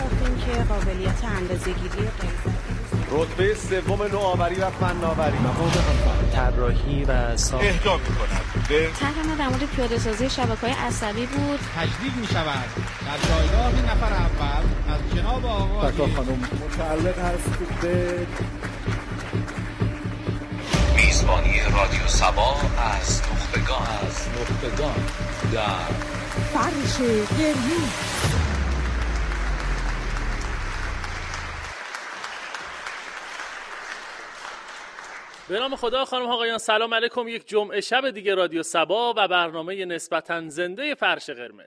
شناختیم که قابلیت اندازه‌گیری غیر رتبه سوم نوآوری و فناوری، مواد انفعال، طراحی و ساخت اهدا می‌کند به طرح ما در مورد پیاده‌سازی شبکه‌های عصبی بود. تجدید می‌شود در جایگاه نفر اول از جناب آقای تکا خانم متعلق هست به میزبانی رادیو سبا از نخبگان در فرش قرمز. به نام خدا. خانم آقایان سلام علیکم. یک جمعه شب دیگه رادیو سبا و برنامه نسبتاً زنده فرش قرمز.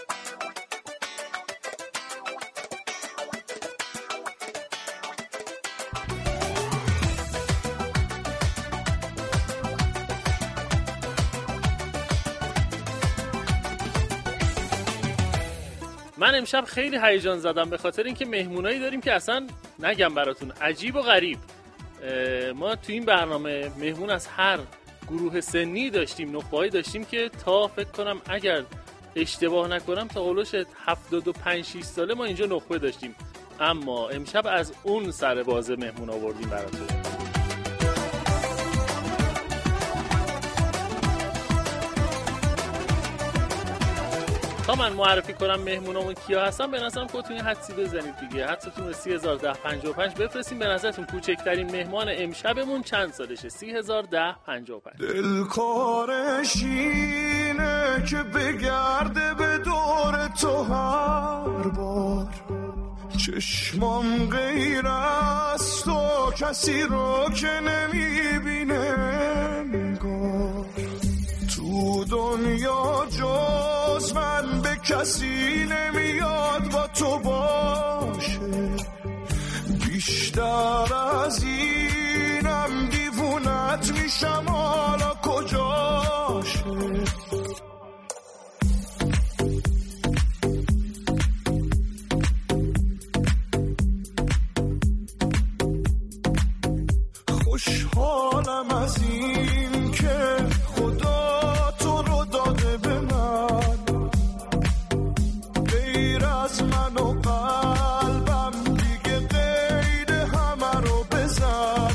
من امشب خیلی هیجان زدم به خاطر اینکه مهمونایی داریم که اصلا نگم براتون عجیب و غریب. ما تو این برنامه مهمون از هر گروه سنی داشتیم، نخبه‌ای داشتیم که تا فکر کنم اگر اشتباه نکنم تا اولش 75-6 ساله ما اینجا نخبه داشتیم، اما امشب از اون سر بازه مهمون آوردیم براتون. تا من معرفی کنم مهمونامون کیا هستن، به نظرم خودتون حدسی بزنید دیگه. حدستون 301055 بفرستین. به نظرتون کوچکترین مهمان امشبمون چند سالشه؟ 301055. دلکارش اینه که بگرده به دور تو هر بار، چشمام غیر از تو کسی رو که نمیبینه نگار، تو دنیا جز من به کسی نمیاد با تو باشه، بیشتر از اینم دیوونت میشم حالا کجاشه. خوشحالم از این که خدا تو رو داده به من، غیر از من و قلبم دیگه قید همه رو بزن.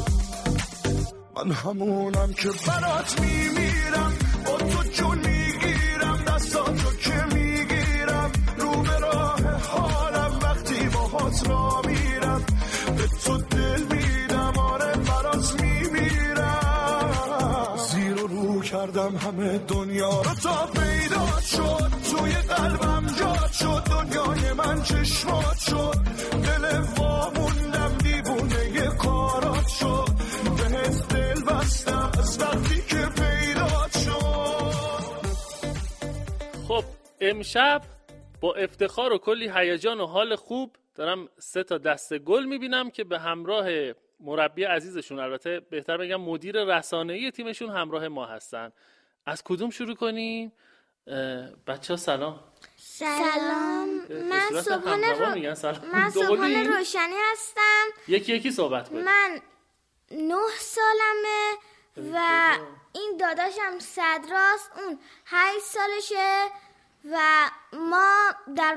من همونم که برات میمیرم، با تو جون میگیرم، دستاتو که میگیرم، رو به راه حالم وقتی باهات را میرم، به تو دل میدم، آره برات میمیرم. زیر و رو کردم همه دنیا رو تا پیدا شد، توی قلبم جاد شد، دنیای من چشمات شد، دل واموندم دیوونه کارات شد، بهت دل بستم از وقتی که پیدا شد. خب امشب با افتخار و کلی هیجان و حال خوب دارم 3 تا دسته گل میبینم که به همراه مربی عزیزشون، البته بهتر بگم مدیر رسانه‌ای تیمشون، همراه ما هستن. از کدوم شروع کنیم؟ بچه‌ها سلام. سلام. من صبحانه روشنی هستم. یکی صحبت کنید. من 9 سالمه و این داداشم صدراست، اون 8 سالشه و ما در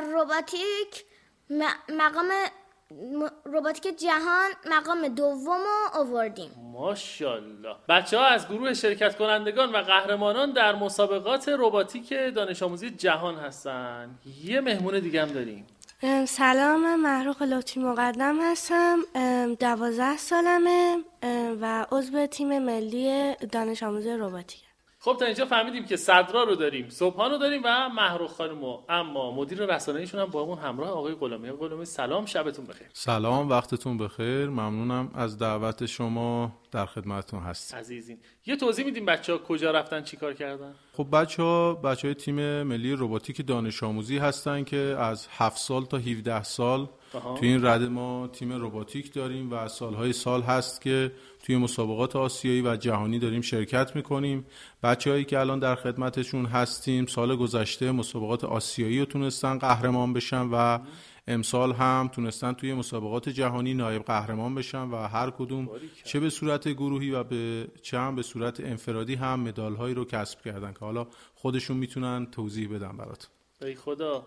رباتیک جهان مقام دوم رو آوردیم. ماشاءالله. بچه‌ها از گروه شرکت کنندگان و قهرمانان در مسابقات رباتیک دانش آموزی جهان هستن. یه مهمون دیگه هم داریم. سلام، من محروق لطفی مقدم هستم. 12 سالمه و عضو تیم ملی دانش آموزی رباتیک. خب تا اینجا فهمیدیم که صدرا رو داریم، صبحان رو داریم و محروق خانمو، اما مدیر رسانه‌ایشون هم با اون همراه آقای غلامی. غلامی سلام، شبتون بخیر. سلام، وقتتون بخیر. ممنونم از دعوت شما، در خدمتتون هستم. عزیزین یه توضیح میدیم بچه‌ها کجا رفتن چیکار کردن؟ خب بچه‌های تیم ملی رباتیک دانش آموزی هستن که از 7 سال تا 17 سال توی این رده ما تیم رباتیک داریم و سال هست که توی مسابقات آسیایی و جهانی داریم شرکت میکنیم. بچه‌هایی که الان در خدمتشون هستیم سال گذشته مسابقات آسیایی رو تونستن قهرمان بشن و امسال هم تونستن توی مسابقات جهانی نایب قهرمان بشن و هر کدوم چه به صورت گروهی و چه هم به صورت انفرادی هم مدال‌هایی رو کسب کردن که حالا خودشون میتونن توضیح بدن براتون. ای خدا،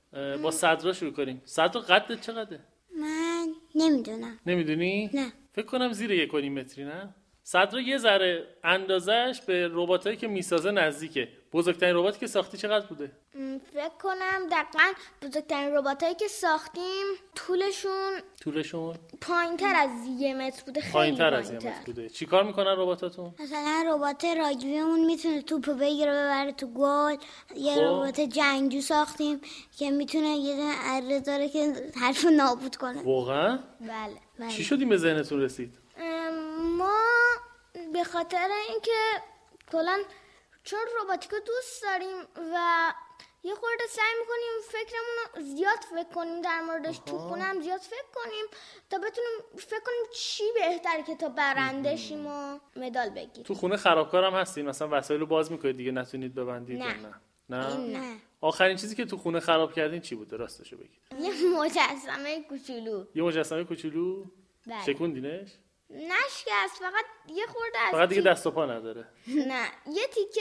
با صدرا شروع کنیم. صدرا قدت چقدره؟ من نمیدونم. نمیدونی؟ نه. فکر کنم زیر 1.5 متری نه؟ صدرا یه ذره اندازش به رباتایی که میسازه نزدیکه. بزرگترین رباتی که ساختی چقدر بوده؟ فکر کنم دقیقاً بزرگترین رباتایی که ساختیم طولشون پایین‌تر از 1 متر بوده. خیلی پایین‌تر از 1 متر بوده. چیکار میکنن رباتاتون؟ مثلا ربات راگبیمون میتونه توپو بگیره ببره تو گل. یه ربات جنگجو ساختیم که میتونه یه دونه اره داره که حرفو نابود کنه. واقعا؟ بله. چی شدیم به ذهنتون رسید؟ ما به خاطر اینکه کلاً چون روباتیکو دوست داریم و یه خورده سعی میکنیم فکرمون زیاد فکر کنیم در موردش. تو خونم زیاد فکر کنیم تا بتونیم فکر کنیم چی بهتره که تا برنده شیم و مدال بگیریم. تو خونه خرابکارم هستین؟ مثلا وسایل رو باز میکنید دیگه نتونید ببندید؟ نه. آخرین چیزی که تو خونه خراب کردین چی بوده راستشو بگید؟ یه مجسمه کوچولو. بله. شکوندینش؟ نشکست، فقط یه خورده از فقط دیگه دست و پا نداره. نه، یه تیکه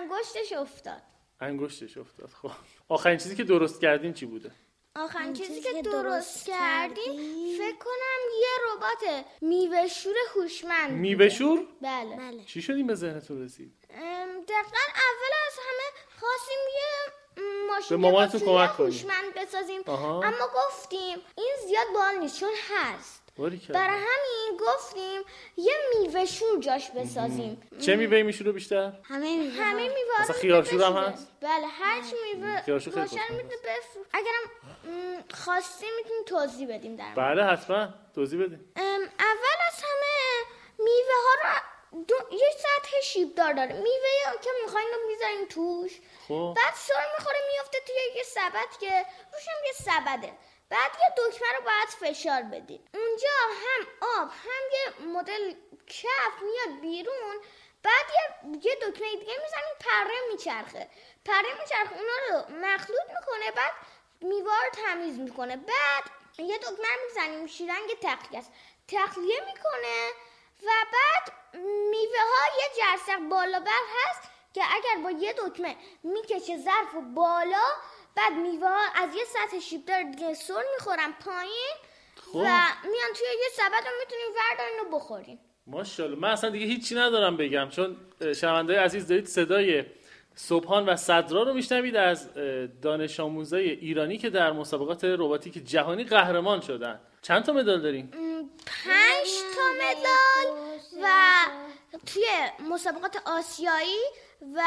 انگشتش افتاد. خب آخرین چیزی که درست کردین چی بوده؟ آخرین چیزی که درست کردیم فکر کنم یه ربات میوه‌شور هوشمند. میوه‌شور؟ بله. چی شدیم به ذهنتون رسید؟ دقیقاً اول از همه خواستیم یه به مامانتون کمک کنیم هوشمند بسازیم. اما گفتیم این زیاد باحال نیست چون هست. برای همین گفتیم یه میوه شور جاش بسازیم. چه میوه‌ای میشوره بیشتر؟ همه میوه. مثلا خیارشور هم هست؟ بله، هر چی میوه خیارشور خیلی میتونه بفروشه. اگرم خواستیم میتونیم توضیح بدیم در بله حتما توضیح بدیم. اول از همه میوه ها رو یه سطح شیبدار داره. میوه که میخواین رو میذاریم توش. بعد سر میخوره میفته توی یه سبد که روش هم یه سبده. بعد یه دکمه رو باید فشار بدید. اونجا هم آب هم یه مدل کف میاد بیرون. بعد یه دکمه دیگه میزنیم پره میچرخه اونا رو مخلوط میکنه. بعد میوه رو تمیز میکنه. بعد یه دکمه رو میزنیم شیرنگ تخلیه میکنه. و بعد میوه ها یه جرثق بالا بر هست که اگر با یه دکمه میکشه ظرف و بالا، بعد میوه ها از یه سطح شیبدار دیگه سر میخورن پایین و میان توی یه سبد رو میتونیم وردارین و بخورین. ماشاءالله. من اصلا دیگه هیچی ندارم بگم چون شنونده‌های عزیز دارید صدای سبحان و صدرا رو میشنوید از دانش آموزای ایرانی که در مسابقات رباتیک جهانی قهرمان شدن. چند تا مدال دارین؟ 5 تا مدال و توی مسابقات آسیایی و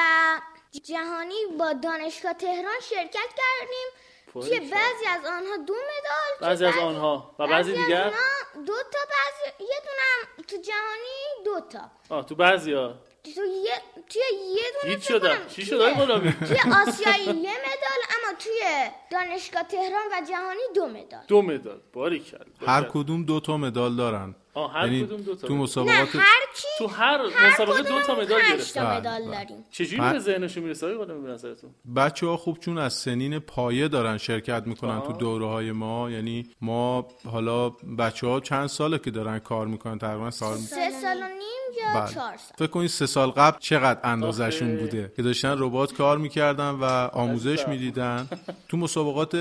جهانی با دانشگاه تهران شرکت کردیم. توی بعضی از آنها 2 مدال، بعضی از آنها و بعضی دیگر 2 تا، بعضی یه دونم تو جهانی 2 تا. تو بعضیا توی یه دونه هیچ شدم. چی شد آقای غلامی؟ توی آسیایی 1 مدال، اما توی دانشگاه تهران و جهانی 2 مدال. 2 مدال. باریکلا. هر کدوم 2 تا مدال دارن. هر کدوم 2 تا. تو مسابقات تو هر مسابقه 2 تا مدال گرفتن. 5 تا مدال داریم. چجوری به ذهنشون میرسه آقای غلامی به نظرتون؟ بچه‌ها خوب چون از سنین پایه دارن شرکت میکنن تو دوره‌های ما. یعنی ما حالا بچه‌ها چند ساله که دارن کار میکنن؟ تقریبا 3 سال و نیم یا 4 سال. فکر کنید 3 سال قبل چقدر اندازشون بوده که داشتن ربات کار میکردن و آموزش میدیدن. تو مسابقات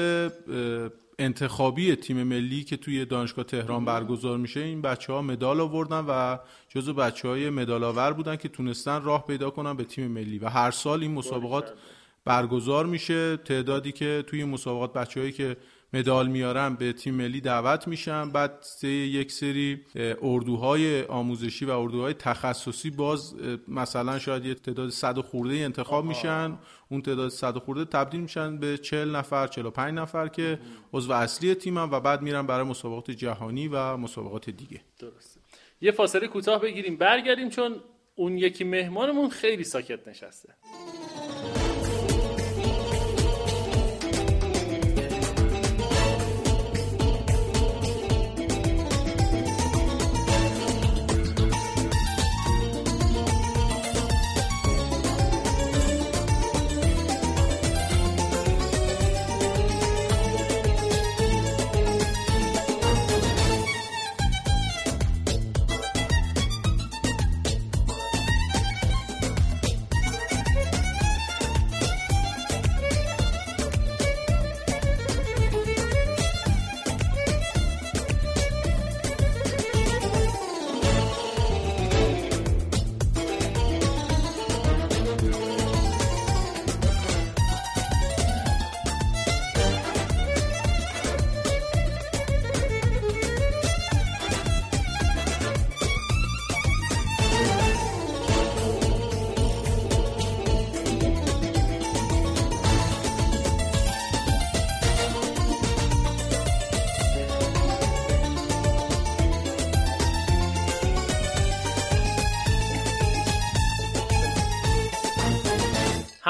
انتخابی تیم ملی که توی دانشگاه تهران برگزار میشه این بچه‌ها مدال آوردن و جزو بچه‌های مدال آور بودن که تونستن راه پیدا کنن به تیم ملی و هر سال این مسابقات برگزار میشه. تعدادی که توی مسابقات بچه‌هایی که مدال میارن به تیم ملی دعوت میشن. بعد یک سری اردوهای آموزشی و اردوهای تخصصی باز مثلا شاید یه تعداد 100 خورده انتخاب میشن. اون تعداد 100 خورده تبدیل میشن به 40 نفر 45 نفر که عضو اصلی تیمن و بعد میرن برای مسابقات جهانی و مسابقات دیگه. درسته. یه فاصله کوتاه بگیریم برگردیم چون اون یکی مهمانمون خیلی ساکت نشسته.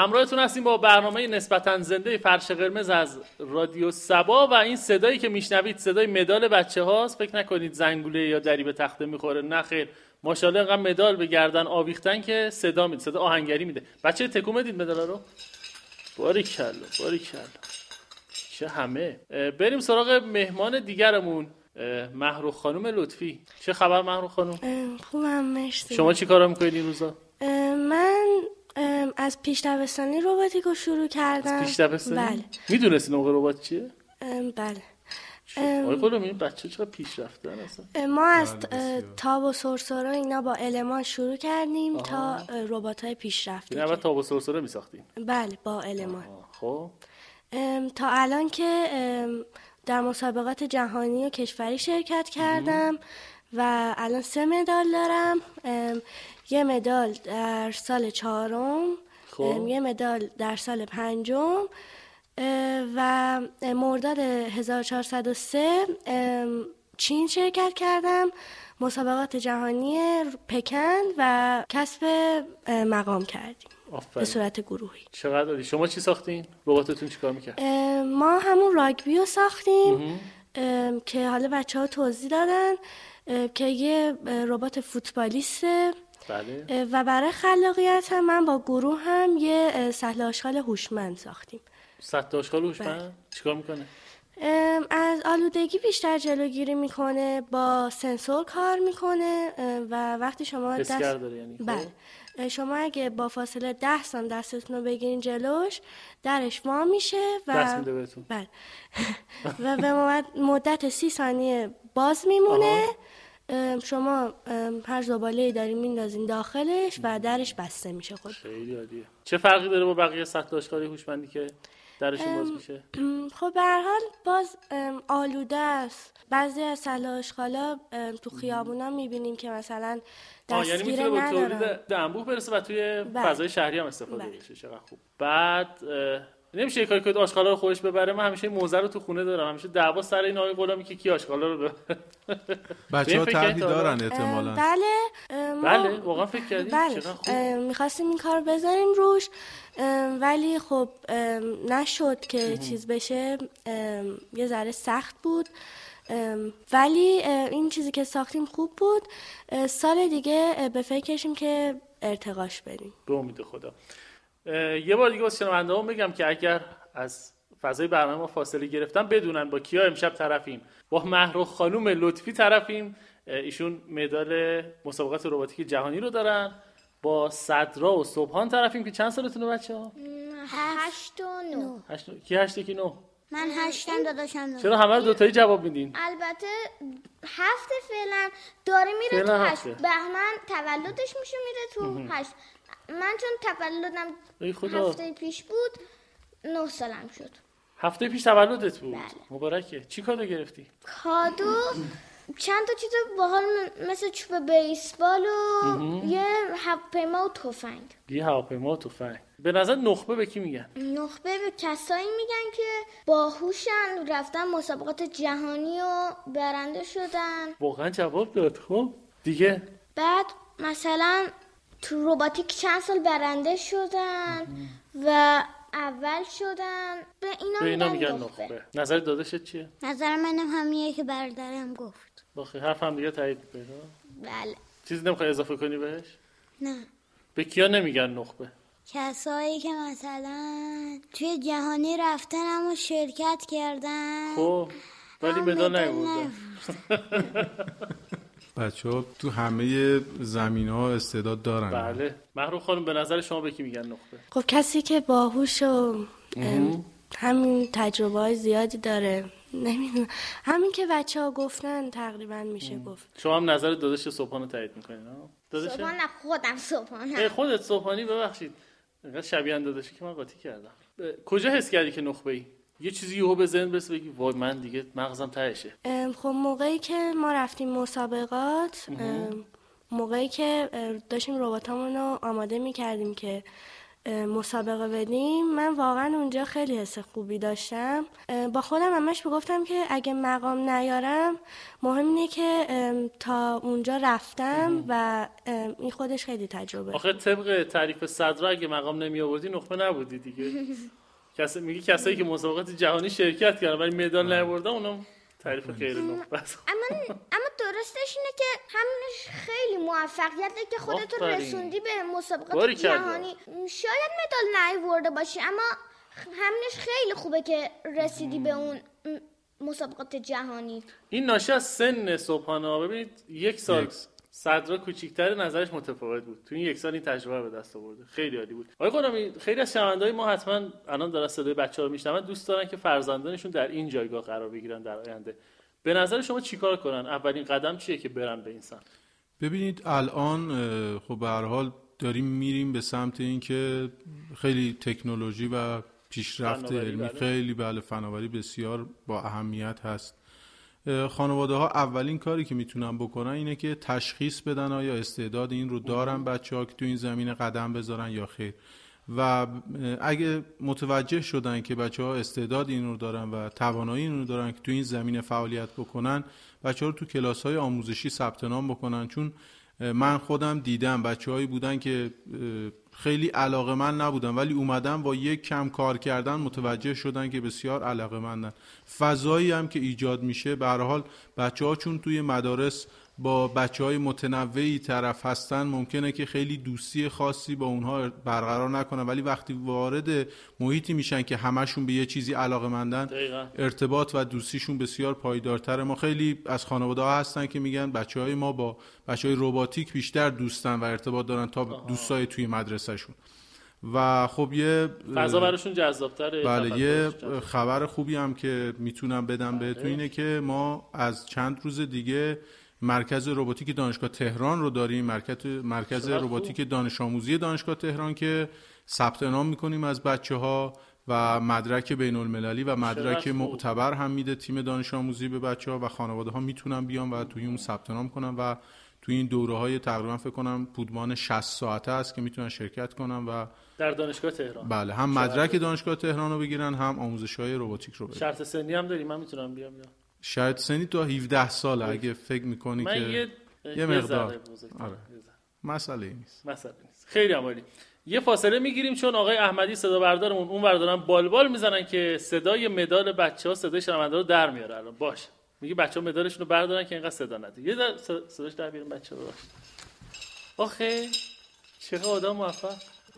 همراهتون هستیم با برنامه نسبتاً زنده فرش قرمز از رادیو صبا و این صدایی که میشنوید صدای مدال بچه هاست. فکر نکنید زنگوله یا دری به تخته میخوره، نه خیر، ماشاءالله اینقدر مدال به گردن آویختن که صدا میده، صدا آهنگری میده. بچه تکون بدید مدالا رو. باریکلا باریکلا، چه همه. بریم سراغ مهمان دیگرمون، محروق خانم لطفی. چه خبر محروق خانم؟ خوبم مرسی. شما چی کارا میکنید این روزا؟ من از پیش دبستانی رباتیک رو شروع کردم. از پیش دبستانی؟ بله. میدونستی نوع ربات چیه؟ بله. آقای خودم این بچه چقدر پیش رفتن اصلا. ما از تاب و سرسره اینا با المان شروع کردیم تا ربات‌های پیشرفته. یعنی اول تاب و سرسره میساختیم؟ بله با المان. خب تا الان که در مسابقات جهانی و کشوری شرکت کردم و الان 3 مدال دارم. 1 مدال در سال 4م، 1 مدال در سال 5م و مرداد 1403 چین شرکت کردم، مسابقات جهانی پکن و کسب مقام کردیم. به صورت گروهی. چقدر عالی. شما چی ساختین؟ رباتتون چیکار می‌کرد؟ ما همون راگبی رو ساختیم که حالا بچه‌ها توضیح دادن که یه ربات فوتبالیسته. بله. و برای خلاقیت هم من با گروه هم یه سطل آشغال هوشمند ساختیم. سطل آشغال هوشمند چیکار میکنه؟ از آلودگی بیشتر جلوگیری میکنه، با سنسور کار میکنه و وقتی شما حسگر داره یعنی. بله. شما اگه با فاصله 10 سانت دستتون رو بگیرین جلوش، درش وا میشه و دست میده بهتون. بله. و به مدت 30 ثانیه باز میمونه. شما هر زباله‌ای دارین میندازین داخلش و درش بسته میشه خود. خیلی عالیه. چه فرقی داره با بقیه سطل آشغال هوشمندی که درشون باز میشه؟ خب به هر حال باز آلوده است. بعضی از سطل آشغالا تو خیابونا میبینیم که مثلا دستگیره ندارن. یعنی میتونه به تولید انبوه برسه و توی فضای شهری هم استفاده بشه. چقدر خوب. بعد نمیشه یه کاری کنید آشغالا رو خودش ببره. من همیشه موزه رو تو خونه دارم، همیشه دعوا سر این آقای غلامی که کی آشغالا رو ببره. بچه‌ها طرحی دارن احتمالاً. بله واقعا فکر کردید. بله. چقدر خوب. می‌خواستیم این کارو بذاریم روش ولی خب نشد که چیز بشه. یه ذره سخت بود ولی این چیزی که ساختیم خوب بود. سال دیگه به فکرشیم که ارتقاش بدیم. به امید خدا. یه بار دیگه واسه شنونده‌ها بگم که اگر از فضای برنامه ما فاصله گرفتن بدونن با کیا امشب طرفیم. با محروق خانم لطفی طرفیم. ایشون مدال مسابقات رباتیک جهانی رو دارن. با صدرا و صبحان طرفیم که چند سالتونه بچه‌ها؟ 8 و 9. 8 کی 8 کی 9؟ من 8م داداشم 9. چرا همه رو دوتایی جواب میدین؟ البته 7 فعلا داره میره تو 8. بهمن تولدش میشه میره تو 8. من چون تولدم هفته پیش بود 9 سالم شد. هفته پیش تولدت بود؟ بله. مبارکه. چی کادو گرفتی؟ کادو چند تا چیز باحال مثل چوب بیسبال و یه هواپیما و تفنگ. یه هواپیما و تفنگ. به نظر نخبه به کی میگن؟ نخبه به کسایی میگن که باهوشن، رفتن مسابقات جهانی و برنده شدن. واقعا جواب داد. خب دیگه بعد مثلا تو رباتیک چند سال برنده شدن و اول شدن. به اینا میگن نخبه. نظر داداشت چیه؟ نظر منم همینیه که برادرم گفت. باخی حرف هم دیگه تایید می‌کنی؟ بله. چیزی نمیخوای اضافه کنی بهش؟ نه. به کیا نمیگن نخبه؟ کسایی که مثلا توی جهانی رفتن اما شرکت کردن. خب ولی مدال نیاوردن. بچه‌ها تو همه زمین‌ها استعداد دارن. بله. محروق خانم به نظر شما به کی میگن نخبه؟ خب کسی که باهوش و همین تجربه‌های زیادی داره. نمیدونم، همین که بچه‌ها گفتن تقریبا میشه گفت. شما هم نظر داداش صبحانو تایید می‌کنین ها؟ صبحان خودم صبحانم. خودت صبحانی ببخشید. اینقدر شبیه داداشی که من قاطی کردم. کجا حس کردی که نخبه‌ای؟ یه چیزی یهو به ذهن برسه بگی وای من دیگه مغزم تهشه. خب موقعی که ما رفتیم مسابقات، موقعی که داشتیم رباتامون رو آماده می‌کردیم که مسابقه بدیم، من واقعا اونجا خیلی حس خوبی داشتم. با خودم همش میگفتم که اگه مقام نیارم مهم اینه که تا اونجا رفتم و این خودش خیلی تجربه. آخه طبق تعریف صدرا اگه مقام نمی آوردی نخبه نبودی دیگه. میگه کسایی که مسابقات جهانی شرکت کردن ولی مدال نیاوردن اونم تعریف غیر نخبه است. اما درستش اینه که همونش خیلی موفقیته که خودت رسوندی به مسابقات جهانی. شاید مدال نیاورده باشی اما همونش خیلی خوبه که رسیدی به اون مسابقات جهانی. این ناشی از سن صبحانه. ببینید یک سال صدرا کوچیک‌تر، نظرش متفاوت بود. تو این یک سال این تجربه به دست آورده. خیلی عالی بود. آقای غلامی، خیلی از شنونده‌های ما حتما الان دارن صدای بچه‌ها رو میشنون، دوست دارن که فرزندانشون در این جایگاه قرار بگیرن در آینده. به نظر شما چیکار کنن؟ اولین قدم چیه که برن به این سمت؟ ببینید الان خب به هر حال داریم میریم به سمت این که خیلی تکنولوژی و پیشرفت علمی خیلی فناوری بسیار با اهمیت هست. خانواده ها اولین کاری که میتونن بکنن اینه که تشخیص بدن آیا استعداد این رو دارن بچه‌ها که تو این زمینه قدم بذارن یا خیر. و اگه متوجه شدن که بچه‌ها استعداد این رو دارن و توانایی این رو دارن که تو این زمینه فعالیت بکنن، بچه‌ها رو تو کلاس‌های آموزشی ثبت نام بکنن. چون من خودم دیدم بچه‌هایی بودن که خیلی علاقه‌مند نبودن ولی اومدن با یک کم کار کردن متوجه شدن که بسیار علاقه‌مندن. فضایی هم که ایجاد میشه، به هر حال بچه‌ها چون توی مدارس با بچه‌های متنوعی طرف هستن ممکنه که خیلی دوستی خاصی با اونها برقرار نکنن، ولی وقتی وارد محیطی میشن که همشون به یه چیزی علاقه‌مندن ارتباط و دوستیشون بسیار پایدارتره. ما خیلی از خانواده‌ها هستن که میگن بچه‌های ما با بچه‌های رباتیک بیشتر دوستن و ارتباط دارن تا دوستای توی مدرسه‌شون. و خب یه فضا براشون جذاب‌تره. بله، یه خبر خوبی هم که میتونم بدم بهتون اینه که ما از چند روز دیگه مرکز رباتیک دانشگاه تهران رو داریم، مرکز رباتیک دانش آموزی دانشگاه تهران که ثبت نام میکنیم از بچه‌ها و مدرک بین المللی و مدرک معتبر هم میده تیم دانش آموزی به بچه‌ها و خانواده‌ها میتونن بیان و توی اون ثبت نام کنن و توی این دوره‌های تقریبا فکر کنم پودمان 60 ساعته است که میتونن شرکت کنن و در دانشگاه تهران بله هم مدرک دانشگاه تهران رو بگیرن هم آموزش‌های رباتیک رو بگیرن. شرط سنی هم داریم، من میتونم بیام یا شاید سنی تا 17 ساله اگه فکر میکنی که یه مقدار مسئله نیست. خیلی عالی. یه فاصله میگیریم چون آقای احمدی صدا بردارمون اون ور دارن بالبال میزنن که صدای مدال بچه‌ها صدای شنونده رو در میاره. الان باشه میگه بچه‌ها مدالشون رو بردارن که اینقدر صدا نده. یه صداش در بیارن بچه‌ها. آخه چقدر آدم موفق.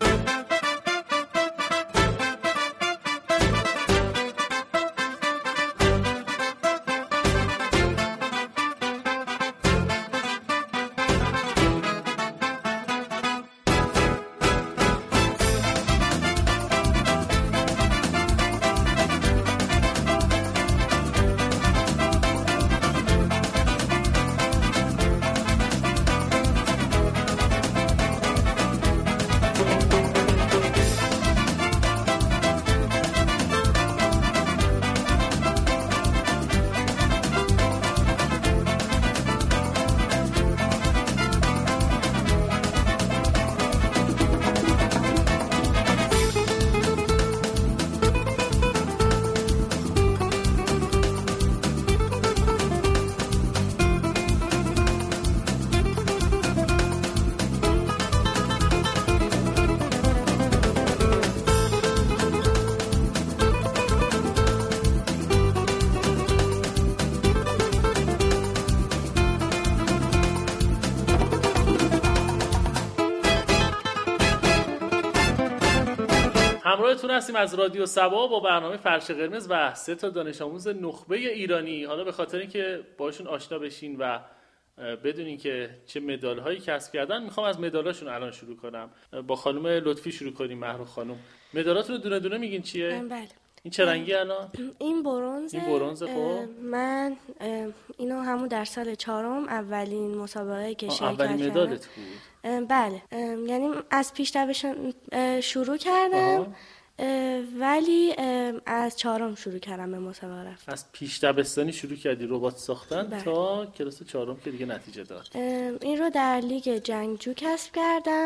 همراهتون هستیم از رادیو سبا با برنامه فرش قرمز و 3 تا دانش آموز نخبه ایرانی. حالا به خاطر اینکه باشون آشنا بشین و بدونین که چه مدال هایی کسب کردن میخوام از مدالاشون الان شروع کنم. با خانم لطفی شروع کنیم. محروم خانم، مدالاتون رو دونه دونه میگین چیه؟ بله. این چه رنگی الان؟ این برنزه. این برنزه. خب من اینو همون در سال 4 اولین مسابقه که شرکت کردم. اولین مدالت بود؟ بله، یعنی از پیش دبستان شروع کردم ولی از 4 شروع کردم به مسابقه رفتم. از پیش دبستانی شروع کردی ربات ساختن؟ بله. تا کلاس 4 که دیگه نتیجه داد. این رو در لیگ جنگجو کسب کردم.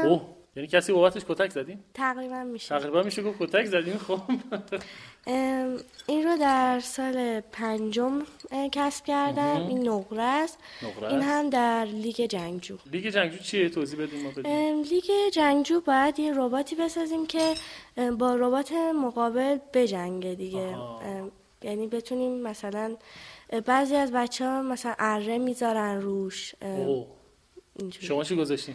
یعنی کسی بابتش کتک زدین؟ تقریبا میشه. تقریبا میشه گفت کتک زدین. خب این رو در سال 5 کسب کردم. این نقره است. این هم در لیگ جنگجو. لیگ جنگجو چیه؟ توضیح بدین ما بدین. لیگ جنگجو باید یه رباتی بسازیم که با ربات مقابل بجنگه دیگه. یعنی بتونیم مثلا بعضی از بچه‌ها مثلا اره میذارن روش. شما چی گذاشتین؟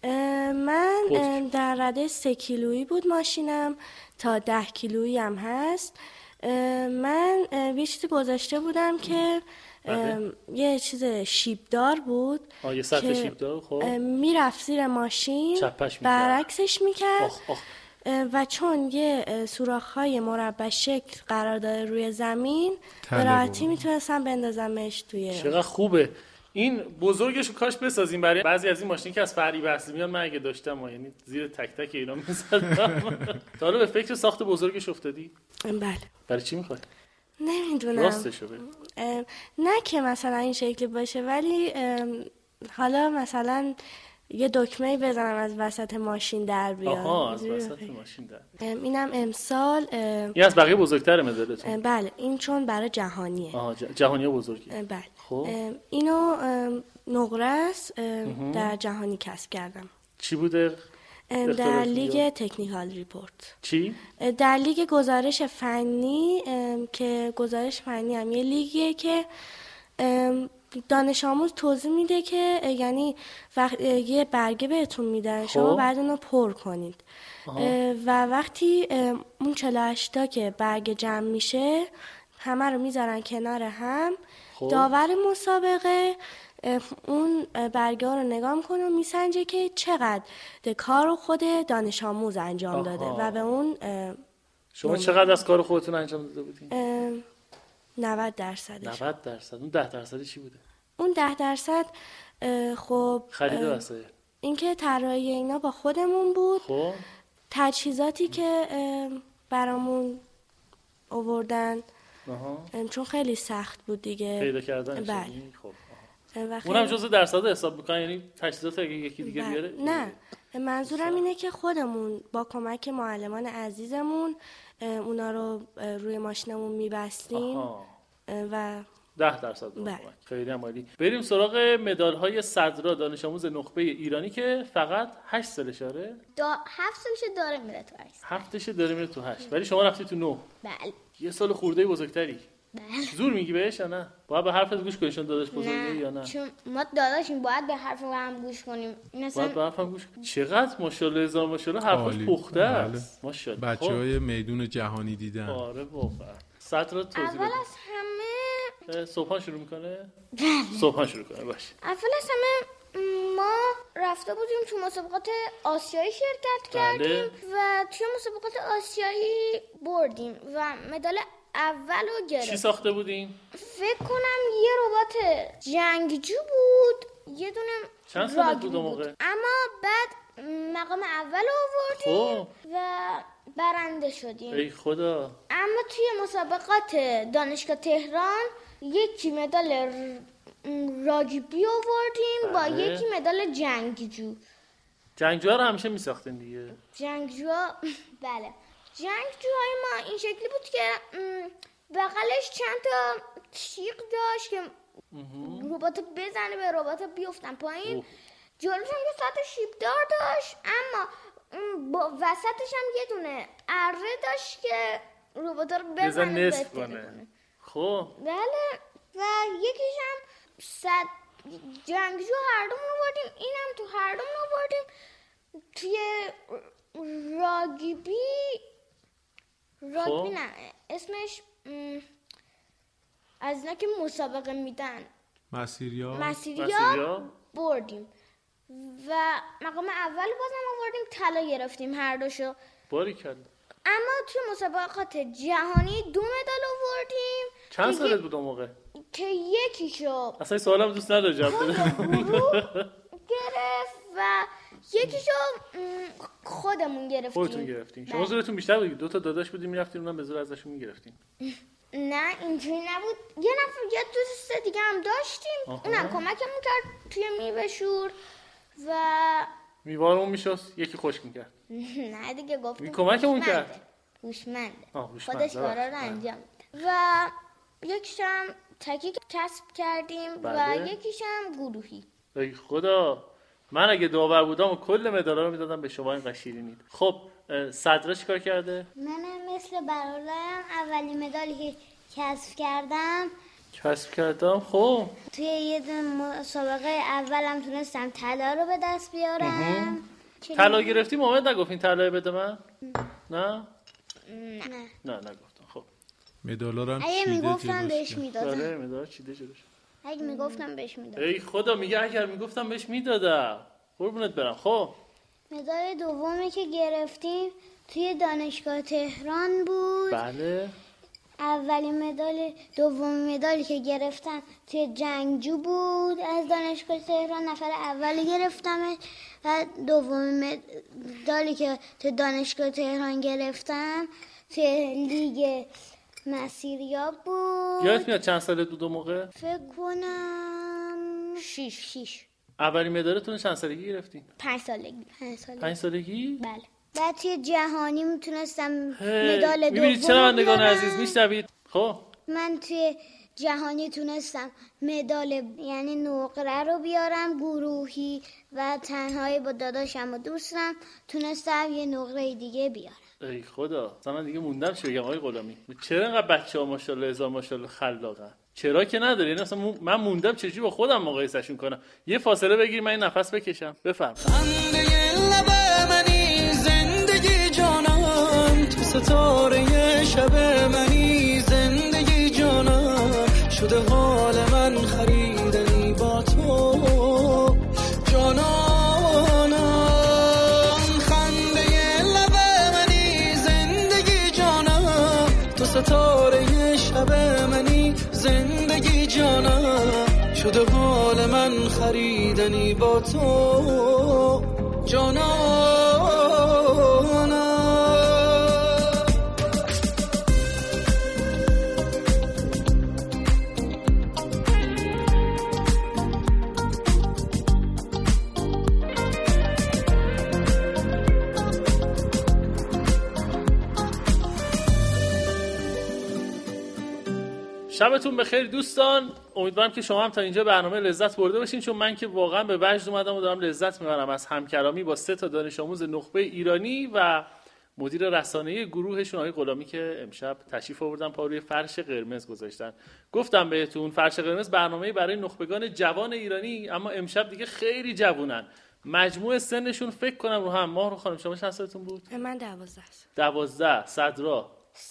من در رده 3 کیلویی بود ماشینم تا 10 کیلویی هم هست. من یه چیزی گذاشته بودم که یه چیز شیبدار بود. یه سطح شیبدار. خب میرفت زیر ماشین برعکسش میکرد و چون یه سوراخ‌های مربع شکل قرار داره روی زمین به راحتی میتونستم بندازمش توی. چقدر خوبه. این بزرگشو کاش بسازیم برای بعضی از این ماشین که از فری بحث میاد. من اگه داشتم یعنی زیر تک تک اینا می‌زدم. تا حالا به فکر ساخت بزرگش افتادی؟ بله. برای چی می‌خوای؟ نمیدونم. راستشو بگو. نه که مثلا این شکلی باشه ولی حالا مثلا یه دکمه‌ای بزنم از وسط ماشین در بیاد. از وسط ماشین در بیاد. اینم امسال این از بقیه بزرگتره مدلتون؟ بله این چون برای جهانیه. جهانیه بزرگی. بله. خب اینو نقره است در جهانی کسب کردم. چی بوده؟ در لیگ تکنیکال ریپورت. چی؟ در لیگ گزارش فنی که گزارش فنی هم یه لیگیه که دانش آموز توضیح میده که یعنی یه برگه بهتون میدن شما بعد اونو پر کنید و وقتی اون 48 تا که برگه جمع میشه همه رو میذارن کنار هم. داور مسابقه اون برگه ها رو نگاه میکنه و میسنجه که چقدر کار خود دانش آموز انجام داده و به اون شما چقدر از کار خودتون انجام داده بودین؟ 90%. 90%. اون 10% چی بوده؟ اون 10% خب خرید وسایل. اینکه طراحی اینا با خودمون بود. خب تجهیزاتی که برامون آوردن چون خیلی سخت بود دیگه پیدا کردن. بله. خب اونم جزء درصد حساب میکنن یعنی تجهیزات اگه یکی دیگه بیاره؟ نه منظورم اینه که خودمون با کمک معلمان عزیزمون اونا رو روی ماشینمون میبستیم و 10% بود. خیلی عالی. بریم سراغ مدال های صدرا دانش آموز نخبه ایرانی که فقط 8 سالشه. 7 سالشه داره میره تو 8. 7 داره میره تو 8 ولی شما رفتی تو 9. بله. یه سال خورده بزرگتری. بله. زور میگی بهش یا نه؟ باید به حرفت گوش کنی چون داداش بزرگه یا نه؟ چون ما داداشیم باید به حرف هم گوش کنیم. باید به حرف هم گوش کنیم. چقدر ماشاءالله هزار ماشاءالله حرفش پخته است. ماشاءالله. بچهای میدون جهانی دیدن. آره واقعا. صدرا توضیح بده. اول از همه صبحان شروع میکنه؟ بله. صبحان شروع کنه باشه. اول از همه ما رفته بودیم تو مسابقات آسیایی شرکت کردیم و توی مسابقات آسیایی بردیم و مدال اول رو گرفتیم. چی ساخته بودین؟ فکر کنم یه ربات جنگجو بود، یه دونه چند سالت بود موقع؟ اما بعد مقام اول آوردیم و برنده شدیم. ای خدا. اما توی مسابقات دانشگاه تهران یکی مدال راگبی آوردیم با یکی مدال جنگجو. جنگجوها رو همیشه میساختین دیگه؟ جنگجوها بله. جنگجوهای ما این شکلی بود که بغلش چند تا تیغ داشت که ربات بزنه به ربات بیفتن پایین. جلوش هم یه سطح شیبدار داشت اما با وسطش هم یه دونه اره داشت که ربات رو بزنه نصف کنه. خب بله. و یکیش هم جنگجو هر دومون آوردیم. اینم تو هر دومون آوردیم. توی راگبی نه اسمش از اینا که مسابقه میدن مسیریا بردیم و مقام اول بازم آوردیم. طلا گرفتیم هر دوشو. باریکلا. اما توی مسابقات جهانی 2 مدال آوردیم. چند سالت بود اون موقع؟ که یکیشو اصلا سوالم دوست نداره جواب بده. گرفت و یکیشو خودمون گرفتیم. خودتون گرفتین. شما زورتون بیشتر بود. 2 تا داداش بودیم میرفتین اونم به زور ازشون میگرفتین. نه اینجوری نبود. یه دوست دیگه هم داشتیم. اونم کمکمون کرد توی میوه شور و میوارمون میشست یکی خشک میکرد. نه دیگه گفتم کمکمون کرد. هوشمنده. هوشمند. خودش کارا رو انجام میده. و یکیشم تکی کسب کردیم و یکیشم گروهی. ای خدا، من اگه داور بودم و کل مدالا رو میدادم به شما این قشیرینید. خب صدرا چیکار کرده؟ منم مثل برادرم اولین مدالی که کسب کردم خب توی یه مسابقه اولم تونستم طلا رو به دست بیارم. طلا گرفتی؟ محمد نگفتین طلا بده من؟ نه نگفتم. خب مدالا رو هم اگه چیده میگفتم بهش میدادم. آره مدال چیده جلوش. اگه میگفتم بهش میدادم. ای خدا، میگه اگر میگفتم بهش میدادم. قربونت برم. خب مدال دومی که گرفتیم توی دانشگاه تهران بود. بله. اولین مدال، دومین مدالی که گرفتم توی جنگجو بود از دانشگاه تهران، نفر اولی گرفتمش. و دومین مدالی که توی دانشگاه تهران گرفتم توی لیگ مسیریاب بود. یادت میاد چند ساله دو موقع؟ فکر کنم 6. اولین مدالتون چند سالگی گرفتین؟ 5 سالگی. 5 سالگی؟ بله. بعد توی جهانی میتونستم مدال دوم. میبینید شنوندگان عزیز میشنوید؟ خب من توی جهانی تونستم مدال یعنی نقره رو بیارم گروهی، و تنهایی با داداشم و دوستم تونستم یه نقره دیگه بیارم. ای خدا، من دیگه موندم چه بگم آقای غلامی. چرا انقدر بچه‌ها ماشاءالله هزار ماشاءالله خلاقن؟ چرا که نداری؟ یعنی اصلا من موندم چجوری با خودم مقایسهشون کنم. یه فاصله بگیر من این نفس بکشم. بفرم. خنده لب منی زندگی جانم، تو ستاره شب منی زندگی جانم، شده حال من خریدنی با تو جانانم. خنده لب منی زندگی جانم، تو ستاره شب منی زندگی جانم، شده حال من خریدنی با تو جانانم. شبتون بخیر دوستان. امیدوارم که شما هم تا اینجا برنامه لذت برده باشین، چون من که واقعا به وجد اومدم و دارم لذت میبرم از همکلامی با 3 تا دانش آموز نخبه ایرانی و مدیر رسانه‌ای گروهشون آقای غلامی که امشب تشریف آوردن پا روی فرش قرمز گذاشتن. گفتم بهتون فرش قرمز برنامه‌ای برای نخبگان جوان ایرانی، اما امشب دیگه خیلی جوونن. مجموع سنشون فکر کنم رو هم. ماه رو خانم شما چند سالتون بود؟ من 12. 12. صدرا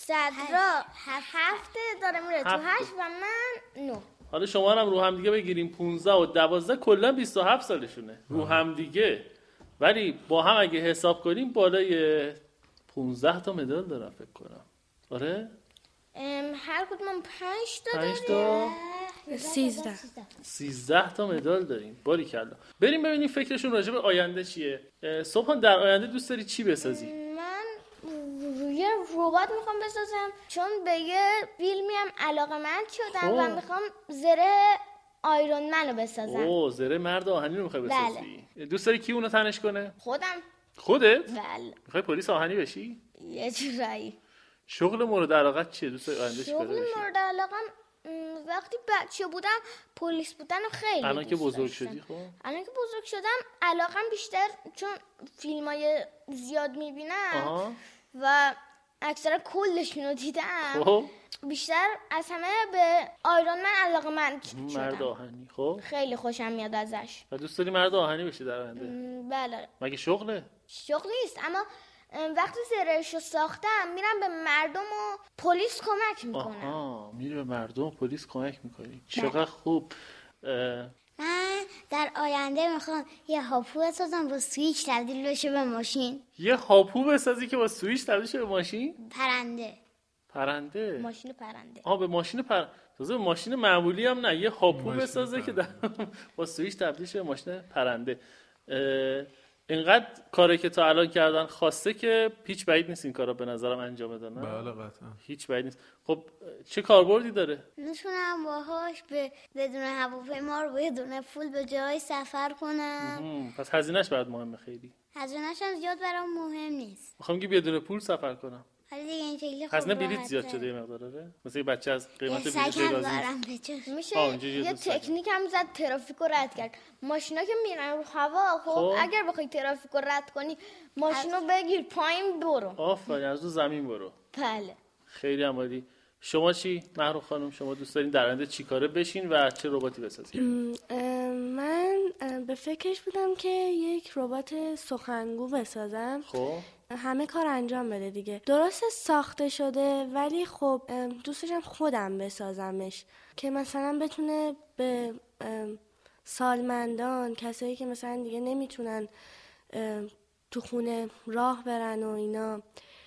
7 داره میره تو 8 و من 9. حالا شما هم رو هم دیگه بگیریم 15 و 12 کلا 27 سالشونه رو هم دیگه، ولی با هم اگه حساب کنیم بالای 15 تا مدال دارن فکر کنم. آره؟ هر کدوم 5 تا 5 تا 13 تا مدال داریم. باریکلا. بریم ببینیم فکرشون راجع به آینده چیه. صبحان در آینده دوست داری چی بسازی؟ من یه ربات میخوام بسازم، چون به یه فیلمی هم علاقه‌مند شدم و میخوام زره آیرون من رو بسازم. اوه، زره مرد آهنی رو میخوای بسازی؟ بله. دوست داری کی اونو تنش کنه؟ خودم. خودت؟ بله. میخوای پلیس آهنی بشی؟ یه جورایی. شغل مورد علاقت چیه؟ دوست داری آینده چی بشه؟ شغل مورد علاقم وقتی بچه بودم پلیس بودن رو خیلی الان که بزرگ شدی خب؟ الان که بزرگ شدم علاقم بیشتر، چون فیلمای زیاد میبینم و اکثرا کلشون رو دیدم خب؟ بیشتر از همه به آیرون من علاقه‌مند شدم. مرد آهنی. خب خیلی خوشم میاد ازش. و دوست داری مرد آهنی بشی در آینده؟ بله. مگه شغله؟ شغل نیست، اما وقتی زرهشو ساختم میرم به مردم و پلیس کمک میکنم. آها، میری به مردم و پلیس کمک میکنی. چقدر خوب. من در آینده میخوام یه هاپو بسازم با سویچ تبدیل بشه به ماشین. یه هاپو بسازی که با سویچ تبدیل شه به ماشین؟ پرنده. ماشین پرنده. به ماشین تازه ماشین معمولی هم نه، یه هاپو بسازه که با سویچ تبدیل شه به ماشین پرنده. اینقدر کاری که تا الان کردن خواسته که هیچ بعید نیست این کارا به نظرم انجام بدن. بله قطعا هیچ بعید نیست. خب چه کاربردی داره؟ میتونم باهاش بدون هواپیما رو بدون پول به جای سفر کنم. پس هزینه‌اش برات مهمه خیلی؟ هزینه‌اش هم زیاد برام مهم نیست. میخوام که بدون پول سفر کنم. ولی دیگه این شکلی هزینه بلیط زیاد شده یه مقداره. مثلا یه بچه از قیمت بلیط راضی میشه یه تکنیک هم زد ترافیک رو رد کرد. ماشینا که میرن رو هوا، خب اگر بخوای ترافیک رو رد کنی ماشینو بگیر پایین برو. آفرین، از رو زمین برو. بله. خیلی عالی. شما چی محروم خانم؟ شما دوست دارین در آینده چی کاره بشین و چه رباتی بسازین؟ من به فکرش بودم که یک ربات سخنگو بسازم. خب همه کار انجام بده دیگه. درست ساخته شده ولی خب دوست داشتم خودم بسازمش که مثلا بتونه به سالمندان، کسایی که مثلا دیگه نمیتونن تو خونه راه برن و اینا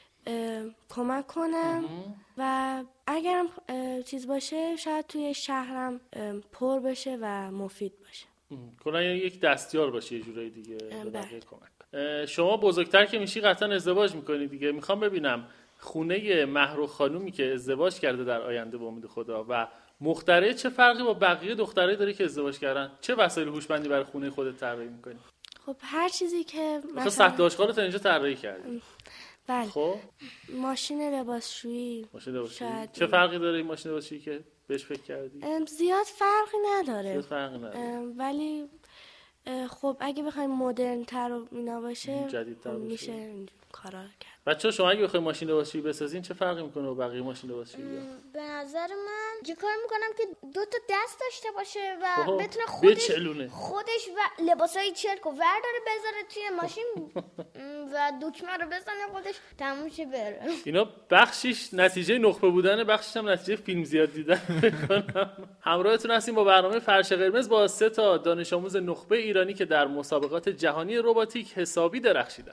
کمک کنم و اگرم چیز باشه شاید توی شهرم پر بشه و مفید باشه. کلا یک دستیار باشه یه جورایی دیگه به بقیه کمک. شما بزرگتر که میشی قطعا ازدواج میکنی دیگه. میخوام ببینم خونه مهرو خانومی که ازدواج کرده در آینده به امید خدا و مخترع چه فرقی با بقیه دخترایی داره که ازدواج کردن؟ چه وسایل هوشمندی برای خونه خودت طراحی میکنی؟ خب هر چیزی که مثلا سطح آشغالت اینجا طراحی کردی. بله. خب ماشین لباسشویی. چه فرقی داره این ماشین لباسشویی که بهش فکر کردی؟ زیاد فرقی نداره. ولی خب اگه بخوایم مدرن تر و اینا باشه جدیدتر میشه کارا کرد. بچه‌ها شما اگه بخواید ماشین لباسشویی بسازین چه فرقی میکنه با بقیه ماشین لباسشویی؟ به نظر من یه کار میکنم که 2 تا دست داشته باشه و بتونه خودش و لباسای چرک و ورداره بذاره توی ماشین و دکمه رو بزنه خودش تموم شه بره. اینا بخشش نتیجه نخبه بودنه، بخشش هم نتیجه فیلم زیاد دیدن میکنم. همراهتون هستیم با برنامه فرش قرمز با 3 تا دانش آموز نخبه ایرانی که در مسابقات جهانی رباتیک حسابی درخشیدن.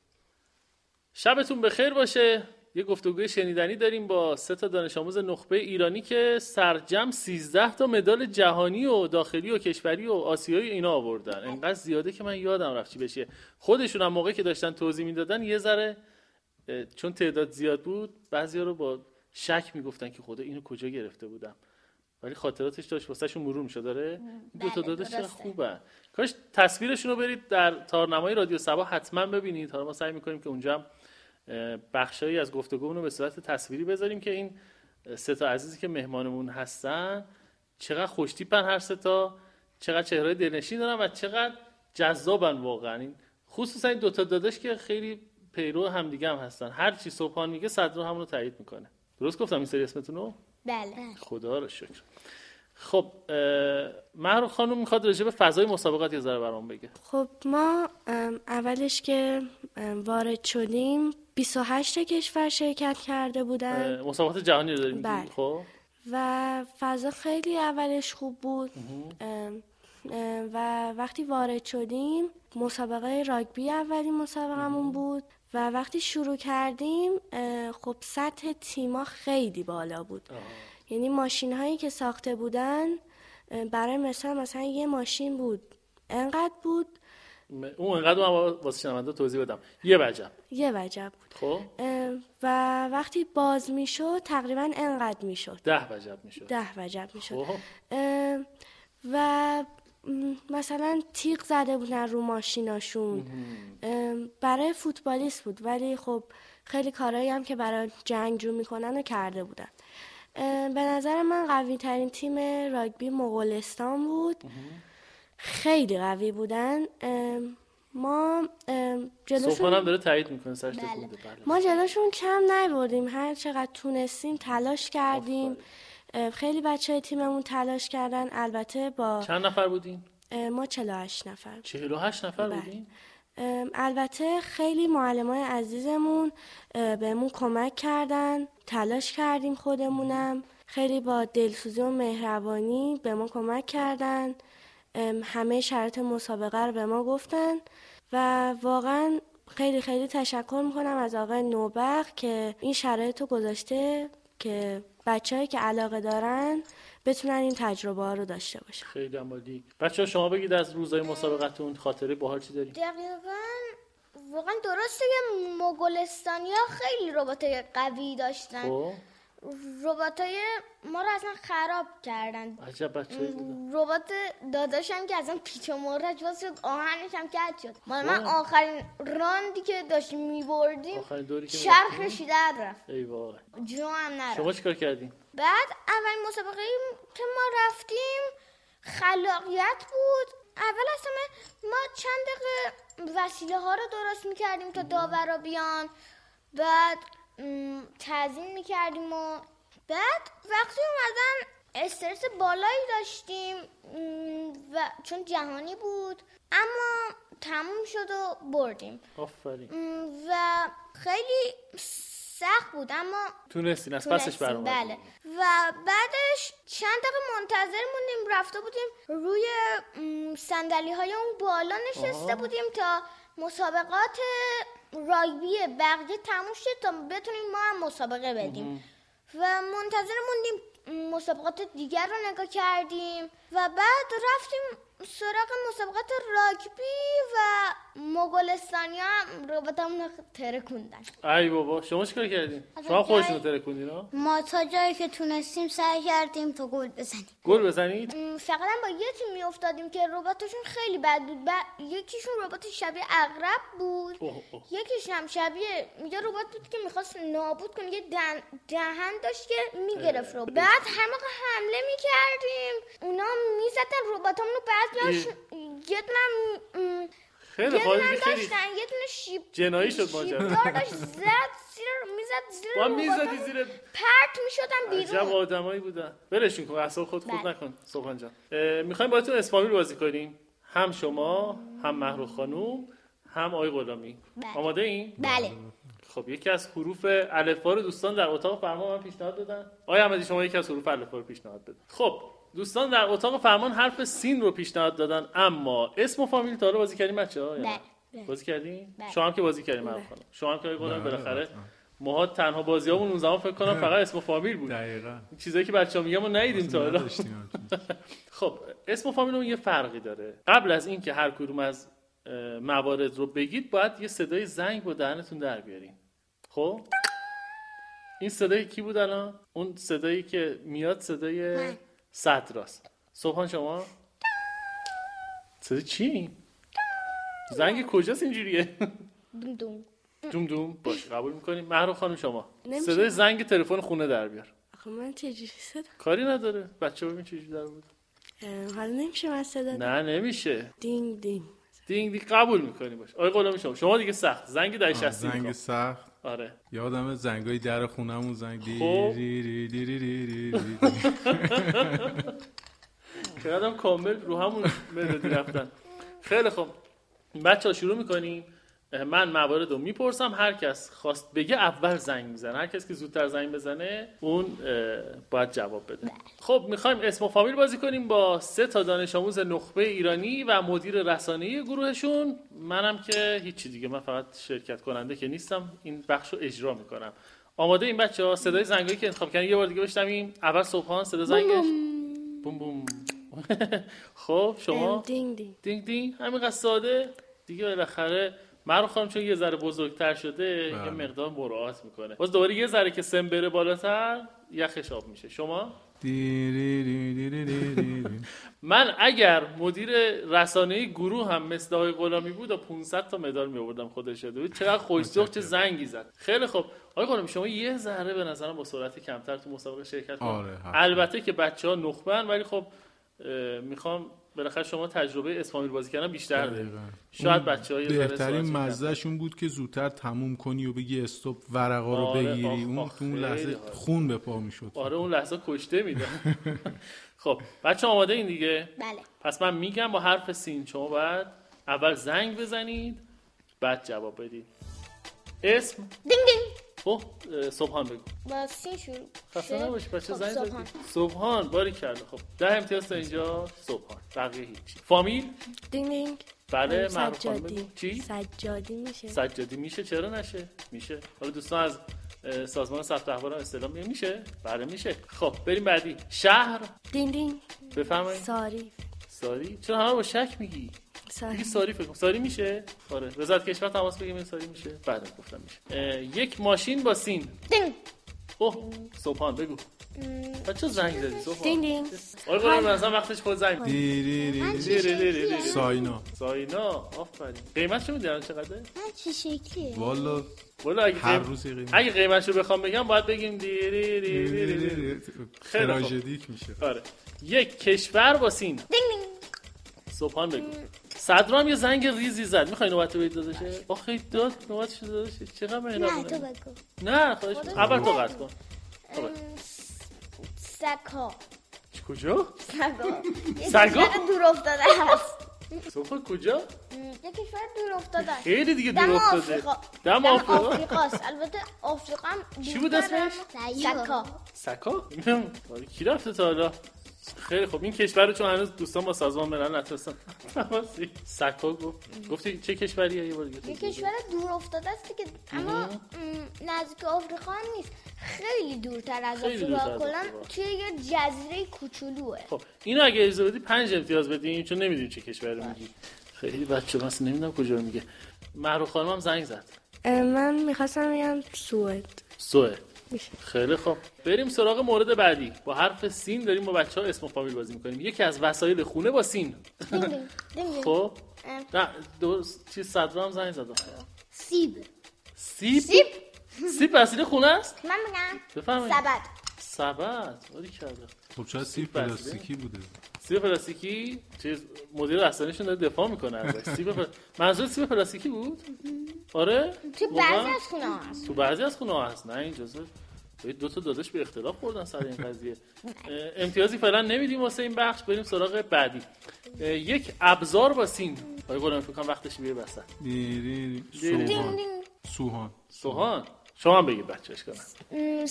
شبتون بخیر باشه. یه گفتگوی شنیدنی داریم با 3 تا دانش آموز نخبه ایرانی که سرجم 13 تا مدال جهانی و داخلی و کشوری و آسیایی اینا آوردن. اینقدر زیاده که من یادم رفت چی بشه. خودشون هم موقعی که داشتن توضیح میدادن یه ذره چون تعداد زیاد بود بعضیا رو با شک میگفتن که خدا اینو کجا گرفته بودم، ولی خاطراتش داشت واسهشون مرور میشه. داره 2 تا داداش خوبه. کاش تصویرشون رو برید در تارنمای رادیو صبا حتما ببینید. حالا ما سعی میکنیم که اونجا هم بخشایی از گفتگومون رو به صورت تصویری بذاریم که این 3 تا عزیزی که مهمانمون هستن چقدر خوشتیپن، هر 3 تا چقدر چهره‌های دلنشین دارن و چقدر جذابن واقعا. این خصوصا این 2 تا داداش که خیلی پیرو همدیگه هم هستن. هر چی صبحان میگه صدر همون رو تایید میکنه. درست گفتم این سری اسمتون رو؟ بله. خدا رو شکر. خب مهرو خانم میخواد راجع به فضای مسابقات یه ذره برام بگه. خب ما اولش که وارد شدیم 28 کشور شرکت کرده بودن. مسابقات جهانی رو داریم. بله. خب و فضا خیلی اولش خوب بود و وقتی وارد شدیم مسابقه راگبی اولین مسابقمون بود و وقتی شروع کردیم خب سطح تیما خیلی بالا بود. یعنی ماشین هایی که ساخته بودن برای مثلا یه ماشین بود انقدر بود، اون انقدر من واسه شنونده توضیح بدم یه وجب بود. خب و وقتی باز میشد تقریبا انقدر میشد 10 وجب میشد و مثلا تیغ زده بودن رو ماشیناشون. برای فوتبالیست بود ولی خب خیلی کارهایی هم که برای جنگجو میکنن رو کرده بودن. به نظر من قوی ترین تیم راگبی مغولستان بود. خیلی قوی بودن. ما جلوشون هم داره تایید میکنه سرش تکونده. ما جلوشون کم نبردیم، هر چقدر تونستیم تلاش کردیم. خیلی بچهای تیممون تلاش کردن. البته با چند نفر بودین؟ ما 48 نفر. 48 نفر بودین؟ البته خیلی معلمای عزیزمون بهمون کمک کردن، تلاش کردیم خودمونم، خیلی با دلسوزی و مهربانی به ما کمک کردن. همه شرایط مسابقه رو به ما گفتن و واقعا خیلی خیلی تشکر میکنم از آقای نوبخت که این شرایط رو گذاشته که بچه‌هایی که علاقه دارن بتونن این تجربه ها رو داشته باشن. خیلی عالی. بچه‌ها شما بگید از روزهای مسابقتون خاطره باحال چی دارید؟ دقیقاً واقعا درسته که مغولستانیا خیلی رباتای قوی داشتن. رباتای ما رو اصلا خراب کردن. عجب بچه‌ای بودن. ربات داداشم که اصلا پیچ و مرج واسه شد، آهنش هم کج شد. من آخرین راندی که داشتیم می‌بردیم چرخش در رفت. ای وای. جو هم نرفت. شما چیکار کردین؟ بعد اولین مسابقه که ما رفتیم خلاقیت بود. اول اصلا ما چند دقیقه وسیله ها رو درست میکردیم تا داورا بیان، بعد تعظیم میکردیم و بعد وقتی اومدن استرس بالایی داشتیم و چون جهانی بود اما تموم شد و بردیم. آفرین. و خیلی سخت بود اما تونستین از پسش برآمدین. بله. و بعدش چند دقیقه منتظر موندیم، رفته بودیم روی صندلی های اون بالا نشسته بودیم تا مسابقات راگبی بقیه تموم شد تا بتونیم ما هم مسابقه بدیم. و منتظر موندیم مسابقات دیگر رو نگاه کردیم و بعد رفتیم سراغ مسابقات راگبی و مغولستانیا هم رباتمون رو ترکوندن. ای بابا شما چیکار کردین؟ شما خودتون رو ترکوندین ها؟ ما تا جایی که تونستیم سعی کردیم تا گل بزنیم. گل بزنید؟ فقط با یه تیم میافتادیم که رباتشون خیلی بد بود. یکیشون ربات شبیه عقرب بود. یکیش هم شبیه یه ربات بود که می‌خواست نابود کنه، یه دهن داشت که میگرفت رو. بعد هر موقع حمله می‌کردیم اونا میزدن رباتامون رو، بعضیاش یه دونه خیلی خالی خیلی یه دونه شیب جنایی شد ماجرا. شیبدار داشت میزد زیر میزدی زیر پرت میشدن بیرون. عجب آدمایی بودن. ولشون کن، اعصاب خود خود نکن سبحان جان. میخوایم باهاتون اسفامیل بازی کنیم، هم شما هم مهرو خانوم هم آقای غلامی. آماده این؟ بله. خب یکی از حروف الفبا رو دوستان در اتاق فرمان من پیشنهاد دادن. آقای احمدی شما یکی از حروف الفبا رو پیشنهاد بده. خب دوستان در اتاق فرمان حرف سین رو پیشنهاد دادن، اما اسم و فامیل تا حالا بازی کردیم بچه‌ها؟ بله. بازی کردین؟ شما هم که بازی کردین مهرو خانم. شما هم که آقای غلامی بالاخره ما تنها بازیامون اون زمان فکر کنم فقط اسم و فامیل بود. دقیقاً. چیزایی که بچه‌ها میگن ما ندیدیم تا حالا. خب اسم و فامیلمون یه فرقی داره. قبل از این که هر کدوم از موارد رو بگید باید یه صدای زنگ با دهنتون در بیارین. خب این صدای کی بود الان؟ اون صدایی که میاد صدای صدراست. صبحان شما صدای چی؟ زنگ کجاست اینجوریه؟ دوم دوم دوم دوم. باشه قبول میکنیم. مهرو خانم شما صدای زنگ تلفن خونه در بیار. آخه من چجوری صدا؟ کاری نداره. بچه‌ها ببین چجوری در بود. حالا نمیشه من صدا؟ نه نمیشه. دینگ دینگ دینگ دینگ قبول میکنی. باشه آقای غلامی شما دیگه سخت زنگ 1060 زنگ سخت. آره یادم زنگای در خونمون زنگ که آدم کامل رو همون ملودی رفتن. خیلی خوب بچه‌ها شروع میکنیم. من موارد رو میپرسم، هر کس خواست بگه اول زنگ میزنه، هر کس که زودتر زنگ بزنه اون باید جواب بده. خب میخوایم اسم و فامیل بازی کنیم با 3 تا دانش آموز نخبه ایرانی و مدیر رسانه‌ای گروهشون. منم که هیچی دیگه، من فقط شرکت کننده که نیستم، این بخش رو اجرا میکنم. آماده این بچه‌ها؟ صدای زنگایی که انتخاب کردین یه بار دیگه بشنویم. اول صبحان صدا زنگش بوم بوم. خب شما دینگ دینگ دینگ دینگ. همینقدر ساده دیگه. بالاخره مهرو خانم چون یه ذره بزرگتر شده یه مقدار مراعات میکنه. باز دوباره یه ذره که سن بره بالاتر یخش آب میشه. شما من اگر مدیر رسانه‌ای گروه هم مثل آقای غلامی بود و 500 تا مدال میآوردم. خودش شده چقدر خوش‌ذوق، چه زنگی زد. خیلی خوب آقای غلامی شما یه ذره به نظرم با سرعت کمتر تو مسابقه شرکت کنید. البته که بچه‌ها نخبه‌ن ولی خب میخوام بالاخره شما تجربه اسفامیل بازی کردن بیشتر دارید. شاید بچه‌ها یه ذره بهترین مزه‌شون بود که زودتر تموم کنی و بگی استاپ ورقا رو بگیری. اون لحظه خون به پا میشد. آره اون لحظه کشته میدن. خب بچه‌ها آماده این دیگه؟ بله. پس من میگم با حرف سین شما باید اول زنگ بزنید بعد جواب بدید. اسم دینگ دینگ. خب صبحان بگو. با سین شروع. خسته نباشی بچه. زنگ زدی. صبحان باریکلا. خب 10 امتیاز تا اینجا صبحان، بقیه هیچ. فامیل دینگ دینگ. بله سجادی. چی؟ سجادی میشه. سجادی میشه. چرا نشه؟ میشه. حالا دوستان از سازمان ثبت احوال استعلام میشه؟ بله میشه. خب بریم بعدی. شهر. دین دین. بفرمایید. ساری. چرا همه با شک میگی؟ ساری فکر کنم. ساری میشه؟ آره. وزارت کشور تماس بگیم این ساری میشه؟ بله گفتم میشه. یک ماشین با سین. دین. اوه سبحان بگو. بچه زنگ زدی سبحان. دین دین. آره قرار مثلا وقتش خود زنگ. ساینا. آفرین. قیمتشو میدونن چقدره؟ چه شکلیه؟ والا هر روز اگه قیمتشو بخوام بگم باید بگیم تراژدیک میشه. آره. یک کشور با سین. دین دین. سبحان بگو. صدرا هم یه زنگ ریزی زد. میخوای نوبت بهت داداشه؟ آخه داد نوبتش داداشه. چقدر مهربونه. نه تو بگو. نه خواهش اول تو قطع کن. سگ‌ها. کجا؟ سگ‌ها دور افتاده هست. سوفا کجا؟ یه کشور دور افتاده است. خیلی دیگه دور افتاده. دم آفریقاست. البته آفریقا هم چی بود اسمش؟ سکا؟ کی رفته تا حالا؟ خیلی خب این کشور رو چون هنوز دوستان با سازمان ملل نتونستن سکا گفتی چه کشوریه؟ یه بار دیگه. یه کشور دور افتاده است که اما نزدیک آفریقا هم نیست، خیلی دورتر از آفریقا، کلا توی یه جزیره کوچولوئه. خب اینو اگه اجازه بدی 5 امتیاز بدیم چون نمیدونیم چه کشوری رو میگی. خیلی بچه مثلا نمیدونم کجا رو میگه. محروق خانم هم زنگ زد. من میخواستم بگم سوئد. خیلی خوب بریم سراغ مورد بعدی. با حرف سین داریم با بچه‌ها اسم و فامیل بازی می‌کنیم. یکی از وسایل خونه با سین. خب نه چیز صدرا هم زنگ زد. سیب وسیله خونه است؟ من میگم بفرمایید. سبد ولی کرده. خب چرا سیب پلاستیکی بوده؟ سیب پلاستیکی چیز مدیر رسانه‌شون داره دفاع میکنه ازش. منظور سیب پلاستیکی بود؟ آره؟ تو بعضی از خونه‌ها هست. تو بعضی از خونه‌ها هست. نه این جزء دو تا داداش به اختلاف خوردن سر این قضیه. امتیازی فعلا نمیدیم واسه این بخش. بریم سراغ بعدی. یک ابزار با سین. آقا گفتم فکر کنم وقتش بیه وسط. سوهان. شما هم بگید بچه‌اش کنن.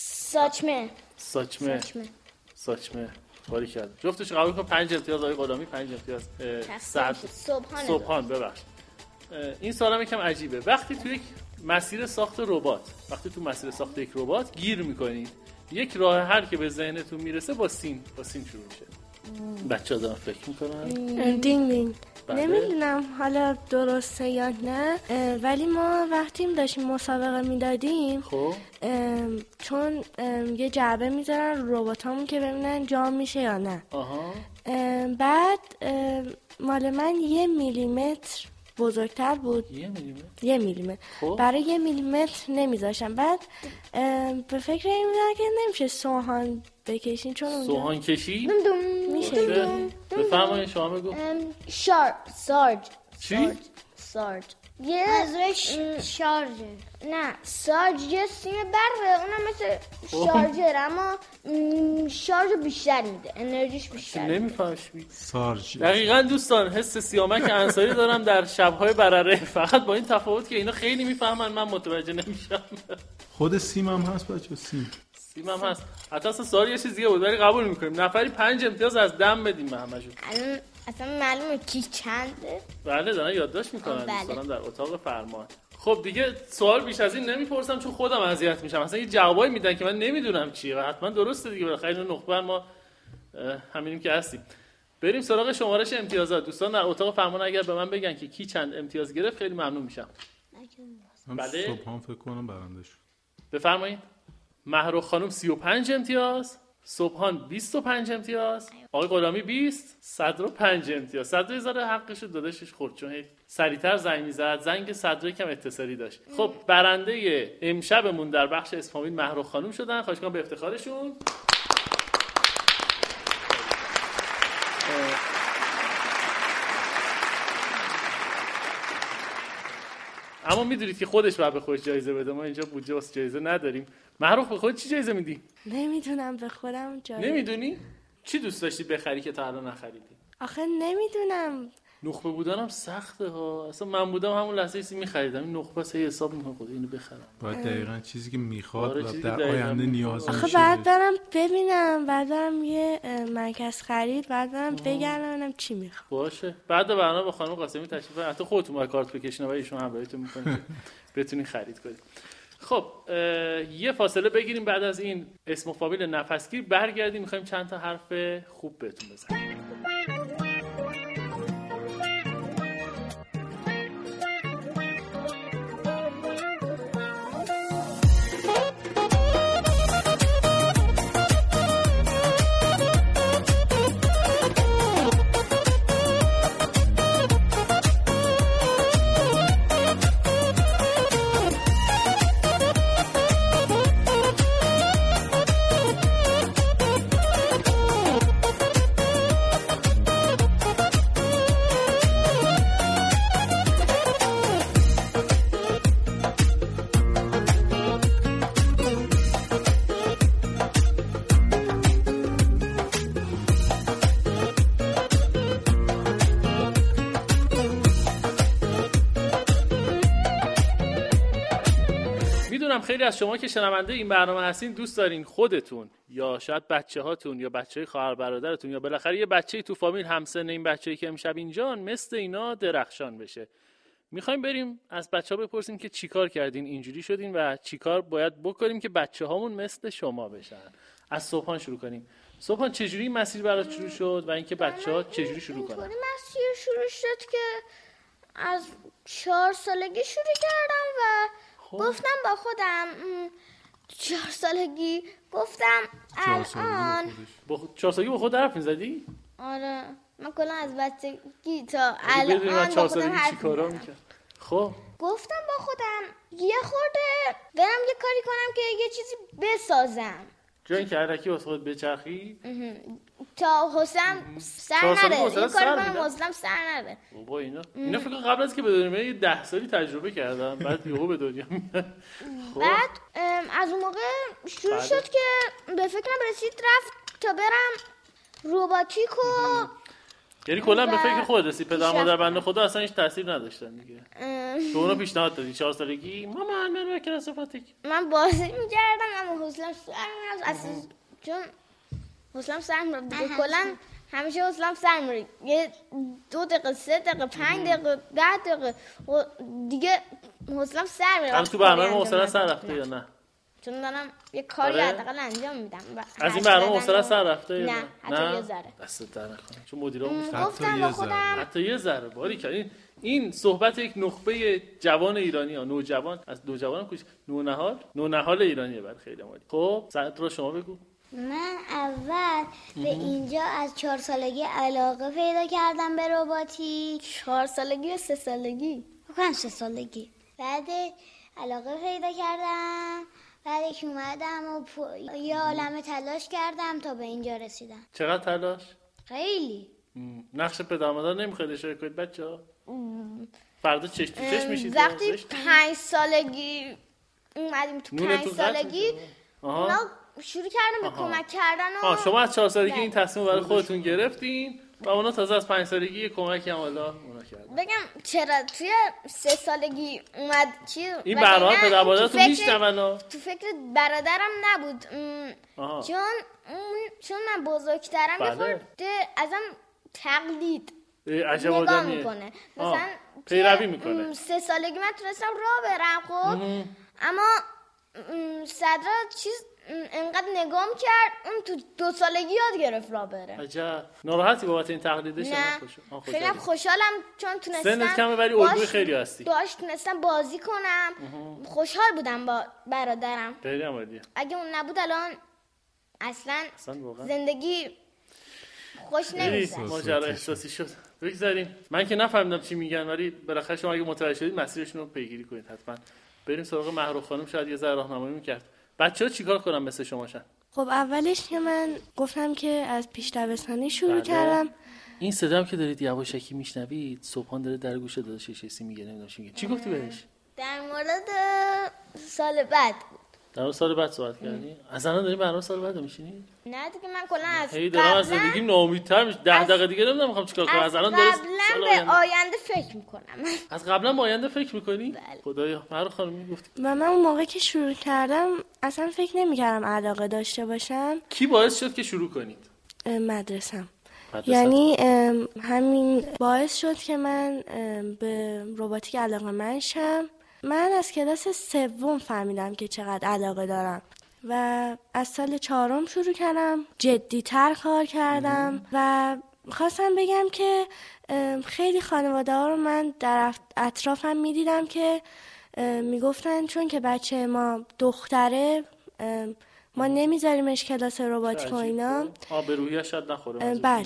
ساچمه. باری کرد. جفتش قبول کن 5 امتیاز آقای غلامی 5 امتیاز. صبحان ببخشید. این سوالم یکم عجیبه. وقتی تو یک مسیر ساخت ربات، یک ربات گیر میکنید، یک راه حل که به ذهنتون میرسه با سین شروع میشه. بچه‌ها دارن فکر میکنن. دین. نمیدونم حالا درسته یا نه، ولی ما وقتی داشتیم مسابقه میدادیم خب چون یه جعبه میذارن رباتامون که ببینن جام میشه یا نه. بعد مال من 1 میلیمتر بزرگتر بود. 1 میلیمتر خب. برای 1 میلیمتر نمیذاشم. بعد به فکر این بودم که نمیشه سوهان بکشین چون اونجا سوهان کشی میشه. بفرمایید شما بگو. سارج یه ازش شارژر. نه سارج یه سیم بره، اونم مثل شارژر اما شارژ بیشتر میده، انرژیش بیشتر. نمیفهمش سارج. دقیقاً دوستان حس سیامک انصاری دارم در شب‌های برره، فقط با این تفاوت که اینا خیلی میفهمن من متوجه نمیشم. خود سیم هم هست بچه. سیم هم هست. حتی اصلا سوال یه چیز دیگه بود ولی قبول میکنیم. نفری 5 امتیاز از دم بدیم به همشون. اصلا معلومه کی چنده؟ بله دارن یادداشت میکنن دوستان در اتاق فرمان. خب دیگه سوال بیش از این نمیپرسم چون خودم اذیت میشم. اصلا یه جوابایی میدن که من نمیدونم چیه و حتما درسته دیگه. بالاخره اینو نخبه ما همینیم که هستیم. بریم سراغ شمارش امتیازات. دوستان در اتاق فرمان اگر به من بگن که کی چند امتیاز گرفت خیلی ممنون میشم. بله صبحان فکر کنم برنده شد. بفرمایید. محروق خانم 35 امتیاز، صبحان 25 امتیاز، آقای غلامی 20، صدرا 5 امتیاز. صدرا زاره حقش داداشش خورد چون سریعتر زنگ می‌زد. زنگ صدرا کم اتصالی داشت. خب برنده امشبمون در بخش اسفامیل محروق خانم شدن. خواهش می‌کنم به افتخارشون. اما میدونید که خودش باید به خودش جایزه بده. ما اینجا بودجه واسه جایزه نداریم. محروق به خودت چی جایزه میدی؟ نمیدونم به خودم جایزه. نمیدونی؟ چی دوست داشتی بخری که تا الان نخریدی؟ آخه نمیدونم. نخبه بودنم سخته ها. اصلا من بودم همون لحظه ایسی میخریدم. این نخبه سه حساب میکنم خود اینو بخرم. باید دقیقاً چیزی که میخواد و در آینده نیاز میشه. آخه بعد برم ببینم، بعد برم یه مرکز خرید، بعد برم بگردم چی میخوام. باشه. بعد برنامه با خانم قاسمی تشریف حتی خودتون با کارت بکشین و ایشون همراهیتون میکنه بتونین خرید کنید. خب یه فاصله بگیریم، بعد از این اسم و فامیل نفسگیر برگردیم، میخوایم چند تا حرف خوب بهتون بزنیم. خیلی از شما که شنونده این برنامه هستین دوست دارین خودتون یا شاید بچه‌هاتون یا بچه‌های خواهر برادرتون یا بالاخره یه بچه‌ای تو فامیل همسن این بچه‌ای که امشب اینجان مثل اینا درخشان بشه. میخوایم بریم از بچه‌ها بپرسیم که چیکار کردین اینجوری شدین و چیکار باید بکنیم که بچه‌هامون مثل شما بشن. از صبحان شروع کنیم. صبحان چجوری مسیر برات شروع شد و اینکه بچه‌ها چجوری شروع کنن؟ مسیر شروع شد که از 4 سالگی شروع کردم و گفتم با خودم 4 سالگی گفتم الان با 4 سالگی با خود حرف می‌زدی؟ آره من کلا از بچگی تا الان 4 سالگی چیکارا می‌کرد؟ خب گفتم با خودم یه خورده برم یه کاری کنم که یه چیزی بسازم، جای اینکه هرکی واسه خود بچرخی تا حسن سر نره، این کاری کنم حسنم سر نره. بابا اینا فکر کنم قبل از که بدونیم یه 10 سالی تجربه کردم بعد یهو به دنیا میاد. بعد از اون موقع شروع شد که به فکرم رسید رفت تا برم روباتیک و یعنی کلا به فکر خود رسید. پدر مادر بنده خدا اصلا هیچ تاثیر نداشتن دیگه. تو اونا پیشنهاد دادی 4 سالگی مامان من کلاس روباتیک من بازی می‌کردم اما حوصله‌ام سر می‌رفت اصلا، چون حوصله‌ام سر می‌رفت دیگه. کلا همیشه حوصله‌ام سر می‌ره، یه 2 دقیقه 3 دقیقه 5 دقیقه 10 دقیقه دیگه حوصله‌ام سر می‌ره. الان تو برنامه حوصله سر رفته یا نه؟ چون دارم یه کاری حداقل انجام میدم. از این برنامه حوصله سر رفته یا نه؟ حتی یه ذره. دست در نکنه چون مدیرا گفتم با خودم حتی یه ذره. باری که این صحبت یک نخبه جوان ایرانی ها، نوجوان، از نوجوانم کوچ نونهال ایرانیه برای خیلی مالی. خب سعد رو شما بگو. من اول به اینجا از 4 سالگی علاقه پیدا کردم به رباتیک. 4 سالگی یا 3 سالگی؟ بکنم 3 سالگی. بعد علاقه پیدا کردم، بعدش اومدم و یه عالمه تلاش کردم تا به اینجا رسیدم. چقدر تلاش؟ خیلی. نقش پدر مادر نمیخواد اشاره کنید بچه‌ها؟ فردا چش تو چش میشید. وقتی 5 سالگی اومدیم تو 5 سالگی اونا شروع کردن به کمک کردن. شما از 4 سالگی این تصمیم برای خودتون گرفتین و اونا تازه از 5 سالگی کمکی هم حالا اونا کردن. بگم چرا توی 3 سالگی اومد چی؟ این برنامه پدر مادرتون میشنون؟ تو فکر برادرم نبود. چون من بزرگترم بخورده ازم تقلید نگاه میکنه. مثلا پیروی میکنه. 3 سالگی من تونستم راه برم خب اما صدرا چیز انقدر نگام کرد اون تو 2 سالگی یاد گرفت راه بره. عجب. ناراحتی بابت این تقلیدش؟ نه خیلی خوشحالم چون تونستم. سنت کمه ولی الگوی خیلی هستی. تونستم بازی کنم. خوشحال بودم با برادرم. خیلی عالیه. اگه اون نبود الان اصلا زندگی خوش نمی‌گذشت. ماجرا احساسی شد. بگذاریم. من که نفهمیدم چی میگن ولی بالاخره شما اگه متوجه شدید مسیرشون رو پیگیری کنید حتما. بریم سراغ مهرو خانم، شاید یه ذره راهنمایی می‌کرد. بچه‌ها چیکار کنن مثل شما شن؟ خب اولش که من گفتم که از پیش دبستانی شروع کردم. این صدام که دارید یواشکی میشنوید صبحان داره در گوش داداشش چیزی میگه، نمیدونم چی میگه. چی گفتی بهش؟ در مورد سال بعد بود. در مورد سال بعد صحبت کردی؟ از الان داری برنامه سال بعد میشینی؟ نه دیگه من کلا از دارم از زندگی ناامیدتر میشم. 10 دقیقه دیگه نمیدونم میخوام چیکار کنم. از الان دارم به آینده فکر میکنم. از قبلا به آینده فکر میکنی؟ خدایا مهرو خانم میگفتی. من اون موقع که شروع کردم اصلا فکر نمیکردم علاقه داشته باشم. کی باعث شد که شروع کنید؟ مدرسم. یعنی همین باعث شد که من به رباتیک علاقه من شم من از کلاس 3 فهمیدم که چقدر علاقه دارم و از سال 4 شروع کردم جدی‌تر کار کردم و خواستم بگم که خیلی خانواده ها رو من در اطرافم میدیدم که میگفتن چون که بچه ما دختره ما نمیذاریمش کلاس رباتیک و اینا. به روحیه شاید نخوره. بله.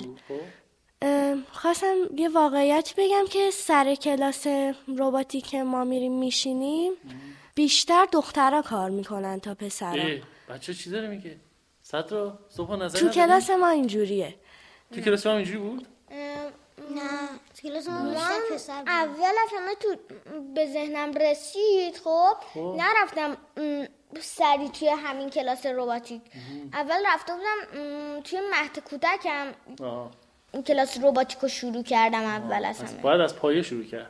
خواستم یه واقعیت بگم که سر کلاس رباتیک ما میریم میشینیم بیشتر دخترها کار میکنن تا پسرها. بچه چی داره میگه؟ صدرا صبح نظر تو کلاس ما اینجوریه. تو کلاس ما اینجوری بود؟ نه تو کلاس ما پسر بود. اول از همه تو به ذهنم رسید خب نرفتم سری توی همین کلاس رباتیک. اول رفته بودم توی مهد کودکم این کلاس رباتیک رو شروع کردم اول از همه. باید از پایه شروع کرد.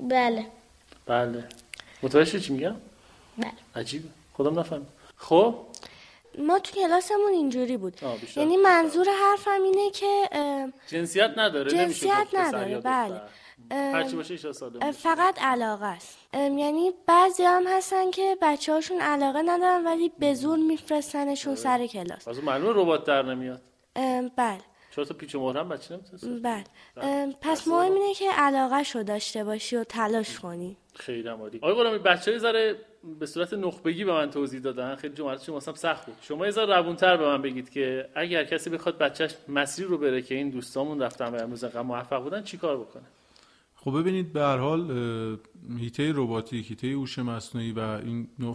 بله. متوجه چی میگم؟ بله. عجیبه. خودم نفهم. خب ما تو کلاسمون اینجوری بود. یعنی منظور حرفم اینه که جنسیت نداره. جنسیت نداره. بله. هرچی باشه 18 ساله. فقط علاقه است. یعنی بعضی هم هستن که بچه‌هاشون علاقه ندارن ولی به زور میفرستنشون سر کلاس. از معلومه ربات در نمیاد. بله. چرا تو پیچ و مهرم بچه نمیتونه؟ بله. پس مهم اینه که علاقه شو داشته باشی و تلاش کنی. خیلی عالی. آقای غلامی بچه‌ها ذره به صورت نخبگی به من توضیح دادن. خیلی جملاتشون واسم سخت بود. شما یه ذره روون‌تر به من بگید که اگر کسی بخواد بچه‌ش مسیر رو بره که این دوستامون رفتن و امروز انقدر موفق بودن چیکار بکنه؟ خب ببینید به هر حال هیته رباتیک، هیته هوش مصنوعی و این نوع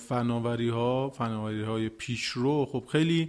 فناوری‌های پیشرو خب خیلی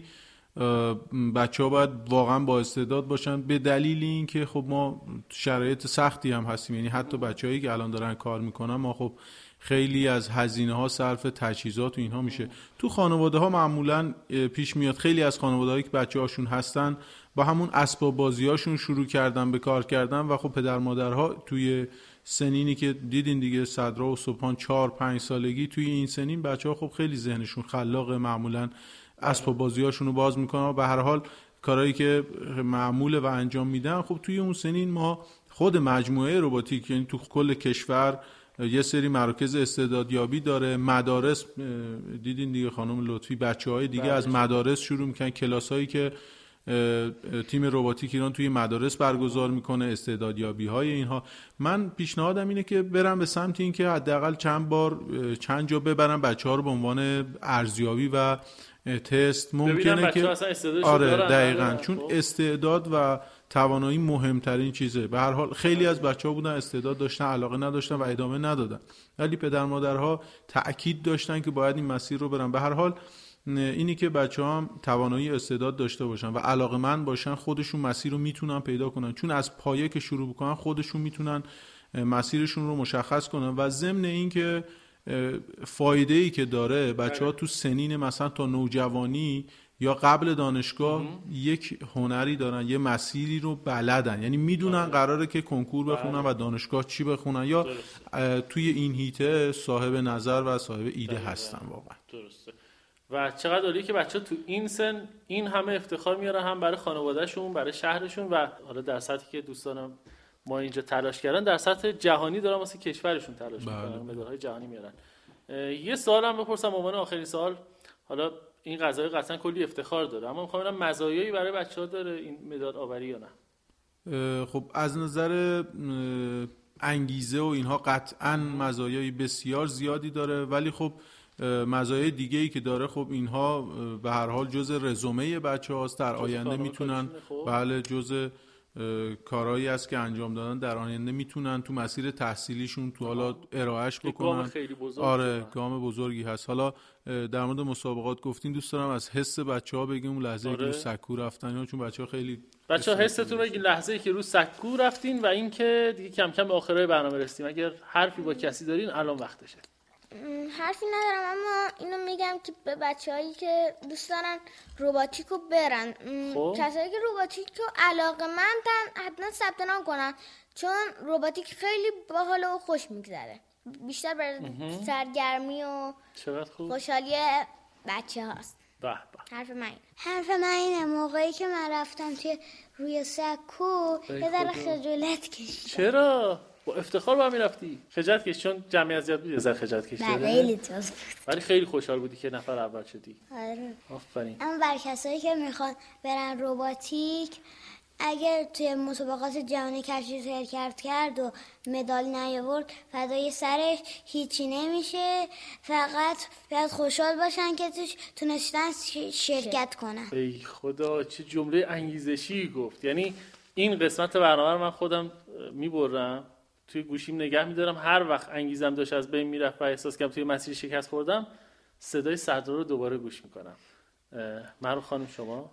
بچه‌ها باید واقعا با استعداد باشن به دلیل اینکه خب ما شرایط سختی هم هستیم. یعنی حتی بچه‌هایی که الان دارن کار میکنن ما خب خیلی از هزینه‌ها صرف تجهیزات و اینها میشه. تو خانواده‌ها معمولاً پیش میاد خیلی از خانواده‌هایی که بچه‌هاشون هستن با همون اسباب بازی‌هاشون شروع کردن به کار کردن و خب پدر مادرها توی سنینی که دیدین دیگه صدرا و صبحان 4-5 سالگی توی این سنین بچه‌ها خب خیلی ذهنشون خلاقه، معمولاً اسباب بازی‌هاشون رو باز میکنن و به هر حال کارهایی که معموله و انجام میدن. خب توی اون سنین ما خود مجموعه رباتیک یعنی تو کل کشور یه سری مراکز استعدادیابی داره، مدارس دیدین دیگه خانم لطفی بچه‌های دیگه از مدارس شروع میکنن، کلاسایی که تیم رباتیک ایران توی مدارس برگزار میکنه، استعدادیابی‌های اینها. من پیشنهادم اینه که برم به سمت این که حداقل چند جا ببرن بچه‌ها رو به عنوان ارزیابی و تست ممکنه که آره دقیقاً چون استعداد و توانایی مهمترین چیزه. به هر حال خیلی از بچه‌ها بودن استعداد داشتن علاقه نداشتن و ادامه ندادن ولی پدر مادرها تأکید داشتن که باید این مسیر رو برن. به هر حال اینی که بچه‌ها هم توانایی استعداد داشته باشن و علاقه‌مند باشن خودشون مسیر رو میتونن پیدا کنن، چون از پایه که شروع بکنن خودشون میتونن مسیرشون رو مشخص کنن. و ضمن این که فایده‌ای که داره بچه‌ها تو سنین مثلا تا نوجوانی یا قبل دانشگاه یک هنری دارن، یه مسیری رو بلدن، یعنی میدونن قراره که کنکور بخونن و دانشگاه چی بخونن یا توی این هیته صاحب نظر و صاحب ایده هستن واقعا. درسته. و چقدر عالیه که بچه‌ها تو این سن این همه افتخار میارن هم برای خانواده‌شون، برای شهرشون و حالا در سطحی که دوستانم ما اینجا تلاش کردن در سطح جهانی دارن واسه کشورشون تلاش میکنن، مدال‌های جهانی میارن. یه سوالم بپرسم به عنوان آخرین سوال. حالا این قضیه قطعا کلی افتخار داره اما میخوام ببینم مزایایی برای بچه‌ها داره این مدال آوری یا نه؟ خب از نظر انگیزه و اینها قطعا مزایای بسیار زیادی داره ولی خب مزایای دیگه‌ای که داره خب اینها به هر حال جزء رزومه بچه‌هاست، در آینده میتونن بله جزء کارهایی است که انجام دادن در آینده میتونن تو مسیر تحصیلیشون تو حالا ارائهش بکنن. آره گام بزرگی هست. حالا در مورد مسابقات گفتین دوست دارم از حس بچه‌ها بگیم اون لحظه‌ای که رو سکو رفتن چون بچه‌ها خیلی بچه‌ها حستون بگین لحظه‌ای که رو سکو رفتین و اینکه دیگه کم کم به آخرای برنامه رسیدیم. اگر حرفی با کسی دارین الان وقتشه. حرفی ندارم اما اینو میگم که به بچه‌هایی که دوست دارن رباتیکو برن کسایی که رباتیکو علاقه‌مندن حتما ثبت نام کنن چون رباتیک خیلی باحال و خوش میگذره، بیشتر برای سرگرمی و خوشحالی بچه‌هاست. حرف من اینه موقعی که من رفتم توی روی سکو یه ذره خجالت کشیدم. چرا؟ با افتخار با هم میرفتی. خجالت کش چون جمعیت زیاد بود، زر خجالت کش داره. خیلی جذاب. ولی خیلی خوشحال بودی که نفر اول شدی. آره. آفرین. اما برای کسایی که میخوان برن رباتیک، اگر توی مسابقات جهانی کشتی شرکت کرد و مدال نیاورد فدای سرش هیچی نمیشه، فقط باید خوشحال باشن که توش تونستن شرکت کنن. ای خدا چه جمله انگیزشی گفت. یعنی این قسمت برنامه رو من خودم میبرم توی گوشیم نگه میدارم، هر وقت انگیزم داشت از بین میرفت و احساس کردم توی مسیر شکست خوردم صدای صدرا رو دوباره گوش میکنم. معروف خانم شما؟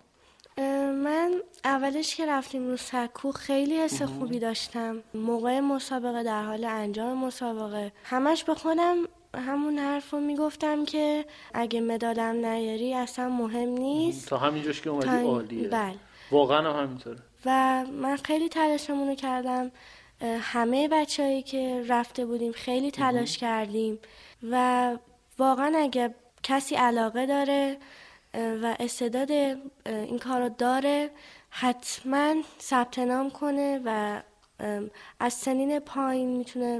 من اولش که رفتیم رو سکو خیلی حس خوبی داشتم. موقع مسابقه، در حال انجام مسابقه، همش به خودم همون حرف رو میگفتم که اگه مدالم نیاری اصلا مهم نیست. تا همینجاش که اومدی عالیه. بله. واقعا هم همینطوره. و من خیلی تلاشمونو کردم. همه بچه‌هایی که رفته بودیم خیلی تلاش کردیم و واقعا اگه کسی علاقه داره و استعداد این کارو داره حتما ثبت نام کنه و از سنین پایین میتونه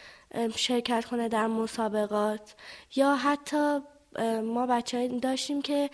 شرکت کنه در مسابقات. یا حتی ما بچه‌ای داشتیم که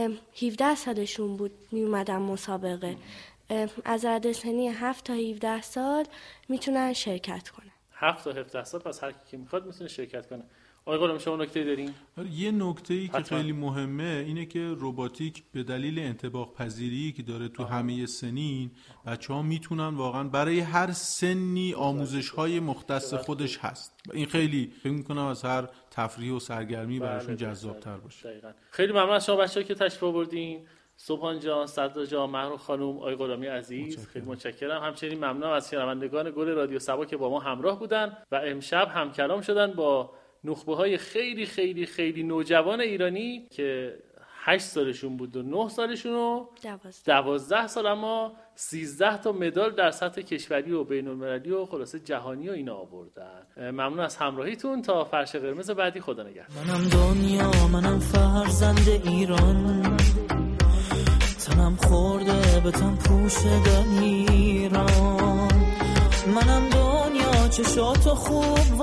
17 سالشون بود می اومدن مسابقه. از رده سنی 7 تا 17 سال میتونن شرکت کنه. 7 تا 17 سال، پس هر کی که میخواد میتونه شرکت کنه. آقای غلام شما نکته دارین؟ یه نکته‌ای که خیلی مهمه اینه که رباتیک به دلیل انطباق پذیری که داره تو همه سنین، بچه‌ها میتونن واقعا برای هر سنی آموزش‌های مختص خودش هست. این خیلی فکر می‌کنم از هر تفریح و سرگرمی براشون جذاب‌تر باشه. دقیقاً. خیلی ممنون از شما بچه‌ها که تشریف آوردین. سبحان جان، صدرا جان، محروم خانم، آقای غلامی عزیز، خیلی متشکرم. همچنین ممنونم از شنوندگان گل رادیو سبا که با ما همراه بودن و امشب همکلام شدن با نخبه‌های خیلی خیلی خیلی نوجوان ایرانی که 8 سالشون بود و 9 سالشون و 12 سال، اما 13 تا مدال در سطح کشوری و بین‌المللی و خلاصه جهانی و اینا آوردن. ممنون از همراهیتون. تا فرش قرمز بعدی، خدا نگهدار. منم دنیا، منم فرزند ایران، تنم خورده به تن پوشیده ایران. منم دنیا، چشاتو خوب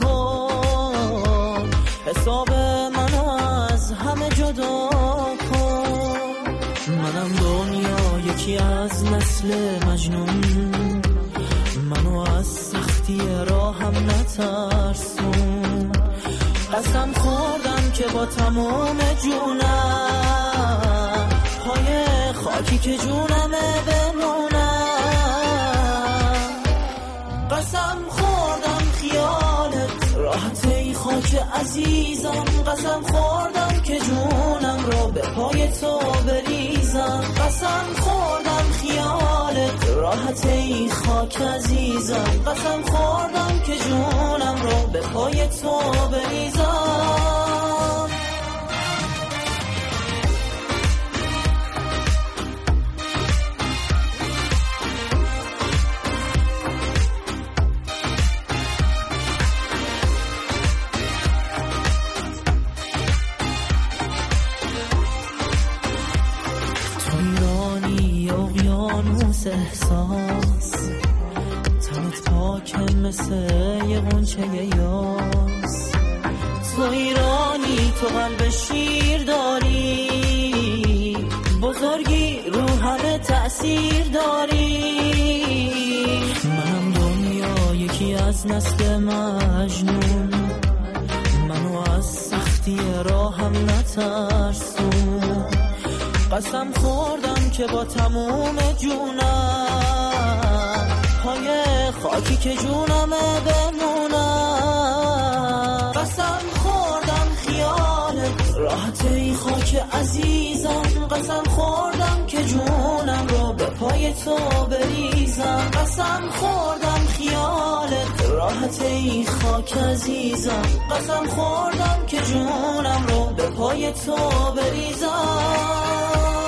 واکن، حساب منو از همه جدا کن. منم دنیا، یکی از نسل مجنون، منو از سختی راهم نترسون. قسم خوردم که با تمام جونم پای خاکی که جونمه بمونم. قسم خوردم خیالت راحت ای خاک عزیزم، قسم خوردم که جونم رو به پای تو بریزم. قسم خوردم خیالت راحت ای خاک عزیزم، قسم خوردم که جونم رو به پای تو بریزم. احساس تنت پاک مثل یه غنچه یاس. تو ایرانی، تو قلب شیر داری، بزرگی رو همه تأثیر داری. منم دنیا، یکی از نسل مجنون، منو از سختی راهم نترسون. قسم خوردم که با تموم جونم پای خاکی که جونمه بمونم. قسم خوردم خیالت راحت ای خاک عزیزم، قسم خوردم که جونم رو به پای تو بریزم. قسم خوردم خیالت راحت ای خاک عزیزم، قسم خوردم که جونم رو به پای تو بریزم.